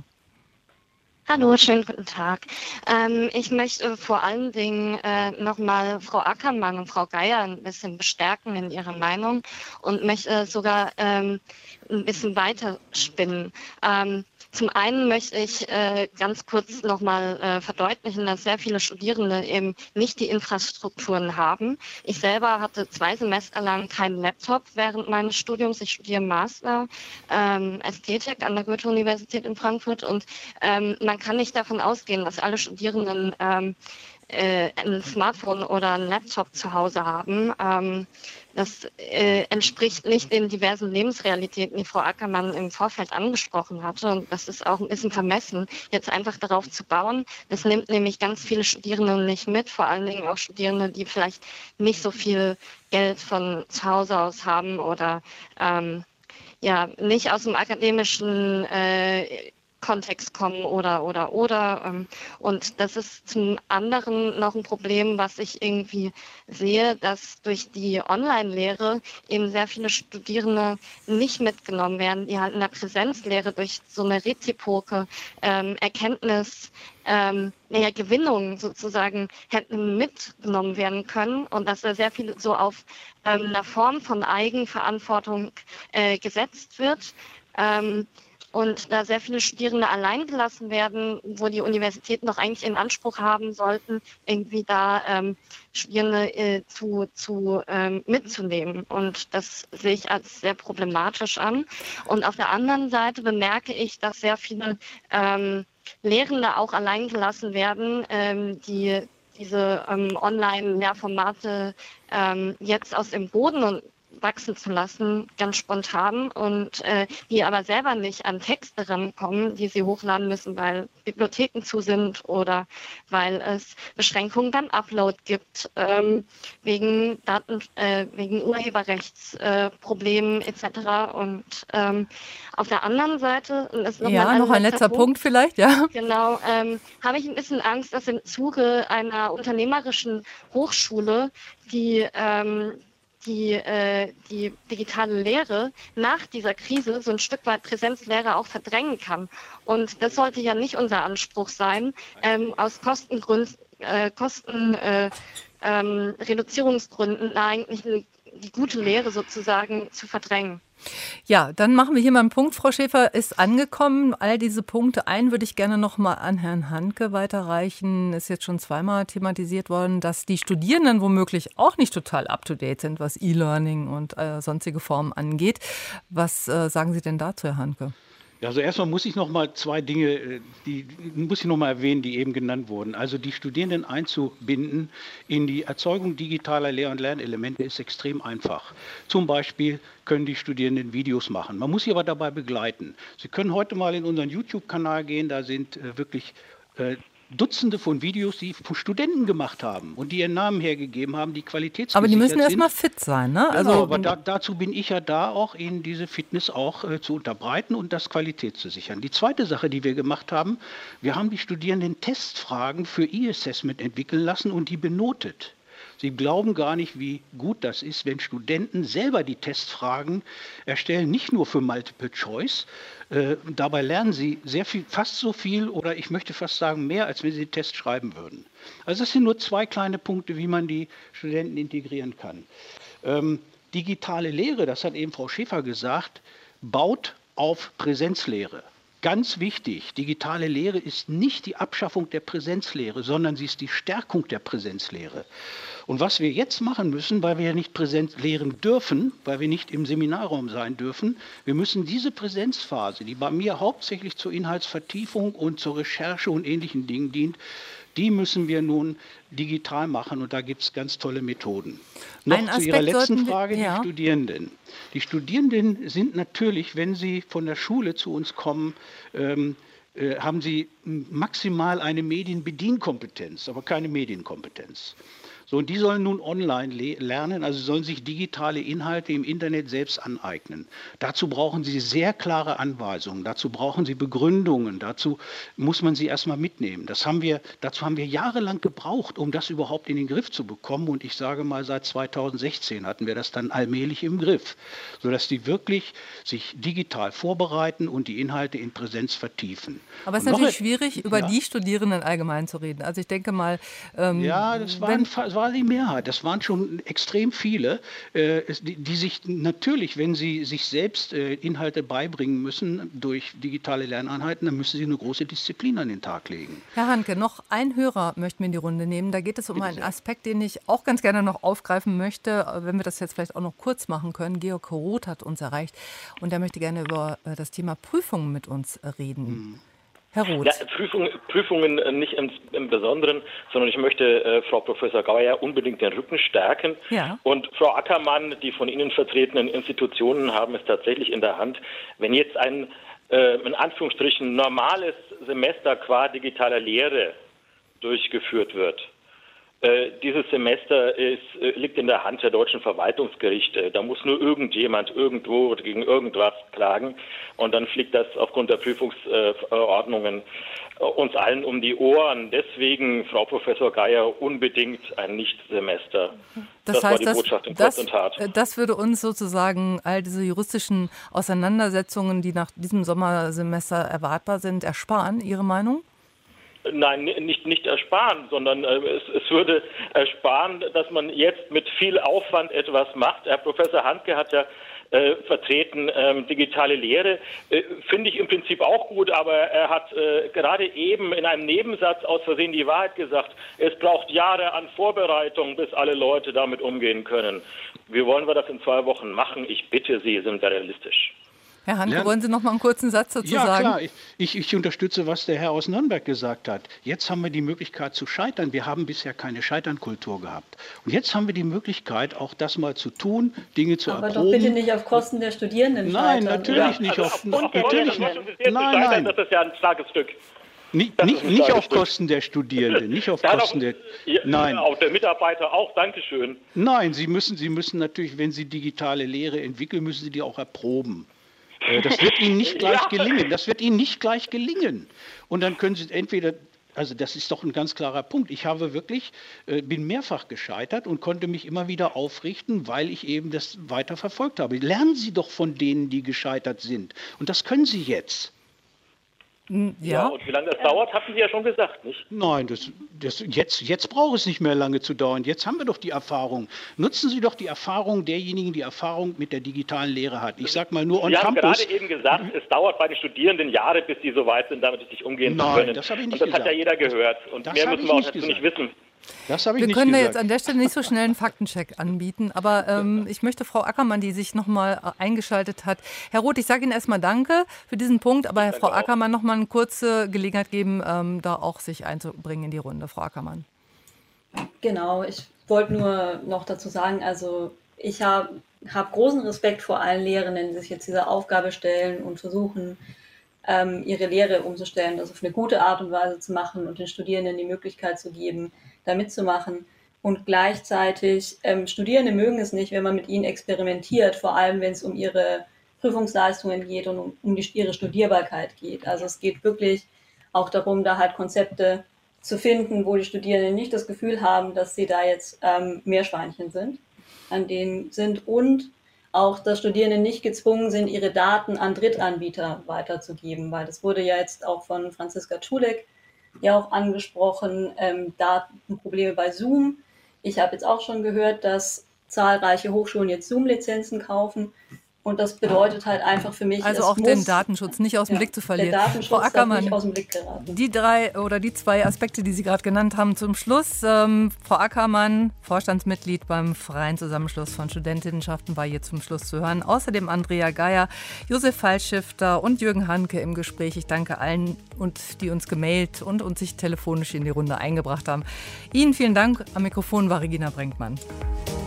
Hallo, schönen guten Tag. Ähm, ich möchte vor allen Dingen äh, nochmal Frau Ackermann und Frau Geier ein bisschen bestärken in ihrer Meinung und möchte äh, sogar ähm, ein bisschen weiter spinnen. Ähm, Zum einen möchte ich äh, ganz kurz nochmal äh, verdeutlichen, dass sehr viele Studierende eben nicht die Infrastrukturen haben. Ich selber hatte zwei Semester lang keinen Laptop während meines Studiums. Ich studiere Master ähm, Ästhetik an der Goethe-Universität in Frankfurt und ähm, man kann nicht davon ausgehen, dass alle Studierenden ähm, äh, ein Smartphone oder ein Laptop zu Hause haben. Ähm, Das äh, entspricht nicht den diversen Lebensrealitäten, die Frau Ackermann im Vorfeld angesprochen hatte. Und das ist auch ein bisschen vermessen, jetzt einfach darauf zu bauen. Das nimmt nämlich ganz viele Studierende nicht mit, vor allen Dingen auch Studierende, die vielleicht nicht so viel Geld von zu Hause aus haben oder ähm, ja nicht aus dem akademischen äh, Kontext kommen oder, oder, oder. Und das ist zum anderen noch ein Problem, was ich irgendwie sehe, dass durch die Online-Lehre eben sehr viele Studierende nicht mitgenommen werden, die halt in der Präsenzlehre durch so eine Reziproke ähm, Erkenntnis, ähm, naja, Gewinnung sozusagen hätten mitgenommen werden können und dass da sehr viel so auf ähm, einer Form von Eigenverantwortung äh, gesetzt wird. Ähm, Und da sehr viele Studierende allein gelassen werden, wo die Universitäten doch eigentlich in Anspruch haben sollten, irgendwie da ähm, Studierende äh, zu, zu ähm, mitzunehmen. Und das sehe ich als sehr problematisch an. Und auf der anderen Seite bemerke ich, dass sehr viele ähm, Lehrende auch allein gelassen werden, ähm, die diese ähm, Online-Lehrformate ähm, jetzt aus dem Boden und wachsen zu lassen, ganz spontan, und äh, die aber selber nicht an Texte rankommen, die sie hochladen müssen, weil Bibliotheken zu sind oder weil es Beschränkungen beim Upload gibt, ähm, wegen Daten, äh, wegen Urheberrechtsproblemen äh, et cetera. Und ähm, auf der anderen Seite, und das ist noch ja, mal noch ein letzter Punkt, Punkt vielleicht, ja. Genau, ähm, habe ich ein bisschen Angst, dass im Zuge einer unternehmerischen Hochschule die ähm, die, äh, die digitale Lehre nach dieser Krise so ein Stück weit Präsenzlehre auch verdrängen kann. Und das sollte ja nicht unser Anspruch sein, ähm, aus Kostengründen, äh, Kosten, äh, ähm, Reduzierungsgründen eigentlich die gute Lehre sozusagen zu verdrängen. Ja, dann machen wir hier mal einen Punkt. Frau Schäfer ist angekommen. All diese Punkte. Einen würde ich gerne noch mal an Herrn Handke weiterreichen. Ist jetzt schon zweimal thematisiert worden, dass die Studierenden womöglich auch nicht total up-to-date sind, was E-Learning und äh, sonstige Formen angeht. Was äh, sagen Sie denn dazu, Herr Handke? Also erstmal muss ich noch mal zwei Dinge, die muss ich noch mal erwähnen, die eben genannt wurden. Also die Studierenden einzubinden in die Erzeugung digitaler Lehr- und Lernelemente ist extrem einfach. Zum Beispiel können die Studierenden Videos machen. Man muss sie aber dabei begleiten. Sie können heute mal in unseren YouTube-Kanal gehen, da sind äh, wirklich äh, Dutzende von Videos, die Studenten gemacht haben und die ihren Namen hergegeben haben, die qualitätsgesichert sind. Aber die müssen erstmal fit sein, ne? Genau, Also, aber da, dazu bin ich ja da, auch Ihnen diese Fitness auch äh, zu unterbreiten und das Qualität zu sichern. Die zweite Sache, die wir gemacht haben, wir haben die Studierenden Testfragen für E-Assessment entwickeln lassen und die benotet. Sie glauben gar nicht, wie gut das ist, wenn Studenten selber die Testfragen erstellen, nicht nur für Multiple Choice. Äh, dabei lernen sie sehr viel, fast so viel oder ich möchte fast sagen mehr, als wenn sie den Test schreiben würden. Also das sind nur zwei kleine Punkte, wie man die Studenten integrieren kann. Ähm, digitale Lehre, das hat eben Frau Schäfer gesagt, baut auf Präsenzlehre. Ganz wichtig, digitale Lehre ist nicht die Abschaffung der Präsenzlehre, sondern sie ist die Stärkung der Präsenzlehre. Und was wir jetzt machen müssen, weil wir ja nicht Präsenz lehren dürfen, weil wir nicht im Seminarraum sein dürfen, wir müssen diese Präsenzphase, die bei mir hauptsächlich zur Inhaltsvertiefung und zur Recherche und ähnlichen Dingen dient, die müssen wir nun digital machen und da gibt es ganz tolle Methoden. Noch zu Ihrer letzten Frage, wir, ja. die Studierenden. Die Studierenden sind natürlich, wenn sie von der Schule zu uns kommen, ähm, äh, haben sie maximal eine Medienbedienkompetenz, aber keine Medienkompetenz. So, und die sollen nun online le- lernen, also sollen sich digitale Inhalte im Internet selbst aneignen. Dazu brauchen sie sehr klare Anweisungen, dazu brauchen sie Begründungen, dazu muss man sie erstmal mitnehmen. Das haben wir, dazu haben wir jahrelang gebraucht, um das überhaupt in den Griff zu bekommen. Und ich sage mal, seit zweitausendsechzehn hatten wir das dann allmählich im Griff, sodass die wirklich sich digital vorbereiten und die Inhalte in Präsenz vertiefen. Aber es ist natürlich schwierig, über ja. die Studierenden allgemein zu reden. Also ich denke mal... Ähm, ja, das war ein war die Mehrheit. Das waren schon extrem viele, äh, die, die sich natürlich, wenn sie sich selbst äh, Inhalte beibringen müssen durch digitale Lerneinheiten, dann müssen sie eine große Disziplin an den Tag legen. Herr Handke, noch ein Hörer möchten wir in die Runde nehmen. Da geht es um einen Aspekt, den ich auch ganz gerne noch aufgreifen möchte, wenn wir das jetzt vielleicht auch noch kurz machen können. Georg Roth hat uns erreicht und er möchte gerne über äh, das Thema Prüfungen mit uns reden. Hm. Herr Roth. Ja, Prüfung, Prüfungen nicht im, im Besonderen, sondern ich möchte äh, Frau Professor Gauer unbedingt den Rücken stärken. Ja. Und Frau Ackermann, die von Ihnen vertretenen Institutionen haben es tatsächlich in der Hand. Wenn jetzt ein, äh, in Anführungsstrichen, normales Semester qua digitaler Lehre durchgeführt wird, Äh, dieses Semester ist, äh, liegt in der Hand der deutschen Verwaltungsgerichte. Da muss nur irgendjemand irgendwo gegen irgendwas klagen und dann fliegt das aufgrund der Prüfungsverordnungen äh, uns allen um die Ohren. Deswegen, Frau Professor Geier, unbedingt ein Nichtsemester. Das, das heißt, war die das, Botschaft in das, Kurz und Hart. Das würde uns sozusagen all diese juristischen Auseinandersetzungen, die nach diesem Sommersemester erwartbar sind, ersparen. Ihre Meinung? Nein, nicht, nicht ersparen, sondern äh, es, es würde ersparen, dass man jetzt mit viel Aufwand etwas macht. Herr Professor Handke hat ja äh, vertreten, ähm, digitale Lehre, äh, finde ich im Prinzip auch gut, aber er hat äh, gerade eben in einem Nebensatz aus Versehen die Wahrheit gesagt, es braucht Jahre an Vorbereitung, bis alle Leute damit umgehen können. Wie wollen wir das in zwei Wochen machen? Ich bitte Sie, sind wir realistisch. Herr Hanke, Lern wollen Sie noch mal einen kurzen Satz dazu ja, sagen? Ja, klar. Ich, ich unterstütze, was der Herr aus Nürnberg gesagt hat. Jetzt haben wir die Möglichkeit zu scheitern. Wir haben bisher keine Scheiternkultur gehabt. Und jetzt haben wir die Möglichkeit, auch das mal zu tun, Dinge zu Aber erproben. doch bitte nicht auf Kosten der Studierenden Nein, scheitern, natürlich oder? nicht. Auf, Und der natürlich Lehrer, nicht. das Nein, nein. Das ist ja ein starkes Stück. Nicht, Das nicht, ist ein nicht starkes auf Stück. Kosten der Studierenden, nicht auf Da hat Kosten auch, der... ja, Nein. Auch der Mitarbeiter auch, Dankeschön. Nein, Sie müssen, Sie müssen natürlich, wenn Sie digitale Lehre entwickeln, müssen Sie die auch erproben. Äh, Das wird Ihnen nicht gleich Ja. gelingen. Das wird Ihnen nicht gleich gelingen. Und dann können Sie entweder, also das ist doch ein ganz klarer Punkt. Ich habe wirklich, äh, bin mehrfach gescheitert und konnte mich immer wieder aufrichten, weil ich eben das weiter verfolgt habe. Lernen Sie doch von denen, die gescheitert sind. Und das können Sie jetzt. Ja. Ja, und wie lange das dauert, hatten Sie ja schon gesagt, nicht? Nein, das, das, jetzt, jetzt braucht es nicht mehr lange zu dauern. Jetzt haben wir doch die Erfahrung. Nutzen Sie doch die Erfahrung derjenigen, die Erfahrung mit der digitalen Lehre hat. Ich sage mal nur on Sie haben campus. gerade eben gesagt, es dauert bei den Studierenden Jahre, bis sie so weit sind, damit sie sich umgehen Nein, zu können. das habe ich nicht und das hat ja gesagt. jeder gehört. Und Das mehr habe müssen ich wir auch nicht dazu nicht gesagt. wissen. Das habe ich Wir nicht können da gesagt. jetzt an der Stelle nicht so schnell einen Faktencheck anbieten, aber ähm, ich möchte Frau Ackermann, die sich noch mal eingeschaltet hat. Herr Roth, ich sage Ihnen erstmal Danke für diesen Punkt, aber Frau Ackermann noch mal eine kurze Gelegenheit geben, ähm, da auch sich einzubringen in die Runde. Frau Ackermann. Genau, ich wollte nur noch dazu sagen, also ich habe hab großen Respekt vor allen Lehrenden, die sich jetzt dieser Aufgabe stellen und versuchen, ähm, ihre Lehre umzustellen, das auf eine gute Art und Weise zu machen und den Studierenden die Möglichkeit zu geben, da mitzumachen. Und gleichzeitig, ähm, Studierende mögen es nicht, wenn man mit ihnen experimentiert, vor allem wenn es um ihre Prüfungsleistungen geht und um, um die, ihre Studierbarkeit geht. Also es geht wirklich auch darum, da halt Konzepte zu finden, wo die Studierenden nicht das Gefühl haben, dass sie da jetzt ähm, Meerschweinchen sind, an denen sind und auch, dass Studierende nicht gezwungen sind, ihre Daten an Drittanbieter weiterzugeben, weil das wurde ja jetzt auch von Franziska Czulek ja auch angesprochen, ähm, Datenprobleme bei Zoom. Ich habe jetzt auch schon gehört, dass zahlreiche Hochschulen jetzt Zoom-Lizenzen kaufen. Und das bedeutet halt einfach für mich, Also es auch muss, den Datenschutz nicht aus dem ja, Blick zu verlieren. Der Datenschutz Frau darf Ackermann, nicht aus dem Blick geraten. die drei oder die zwei Aspekte, die Sie gerade genannt haben, zum Schluss. Ähm, Frau Ackermann, Vorstandsmitglied beim Freien Zusammenschluss von Studentinnenschaften, war hier zum Schluss zu hören. Außerdem Andrea Geier, Josef Fallschifter und Jürgen Hanke im Gespräch. Ich danke allen, und die uns gemailt und uns sich telefonisch in die Runde eingebracht haben. Ihnen vielen Dank. Am Mikrofon war Regina Brenkmann.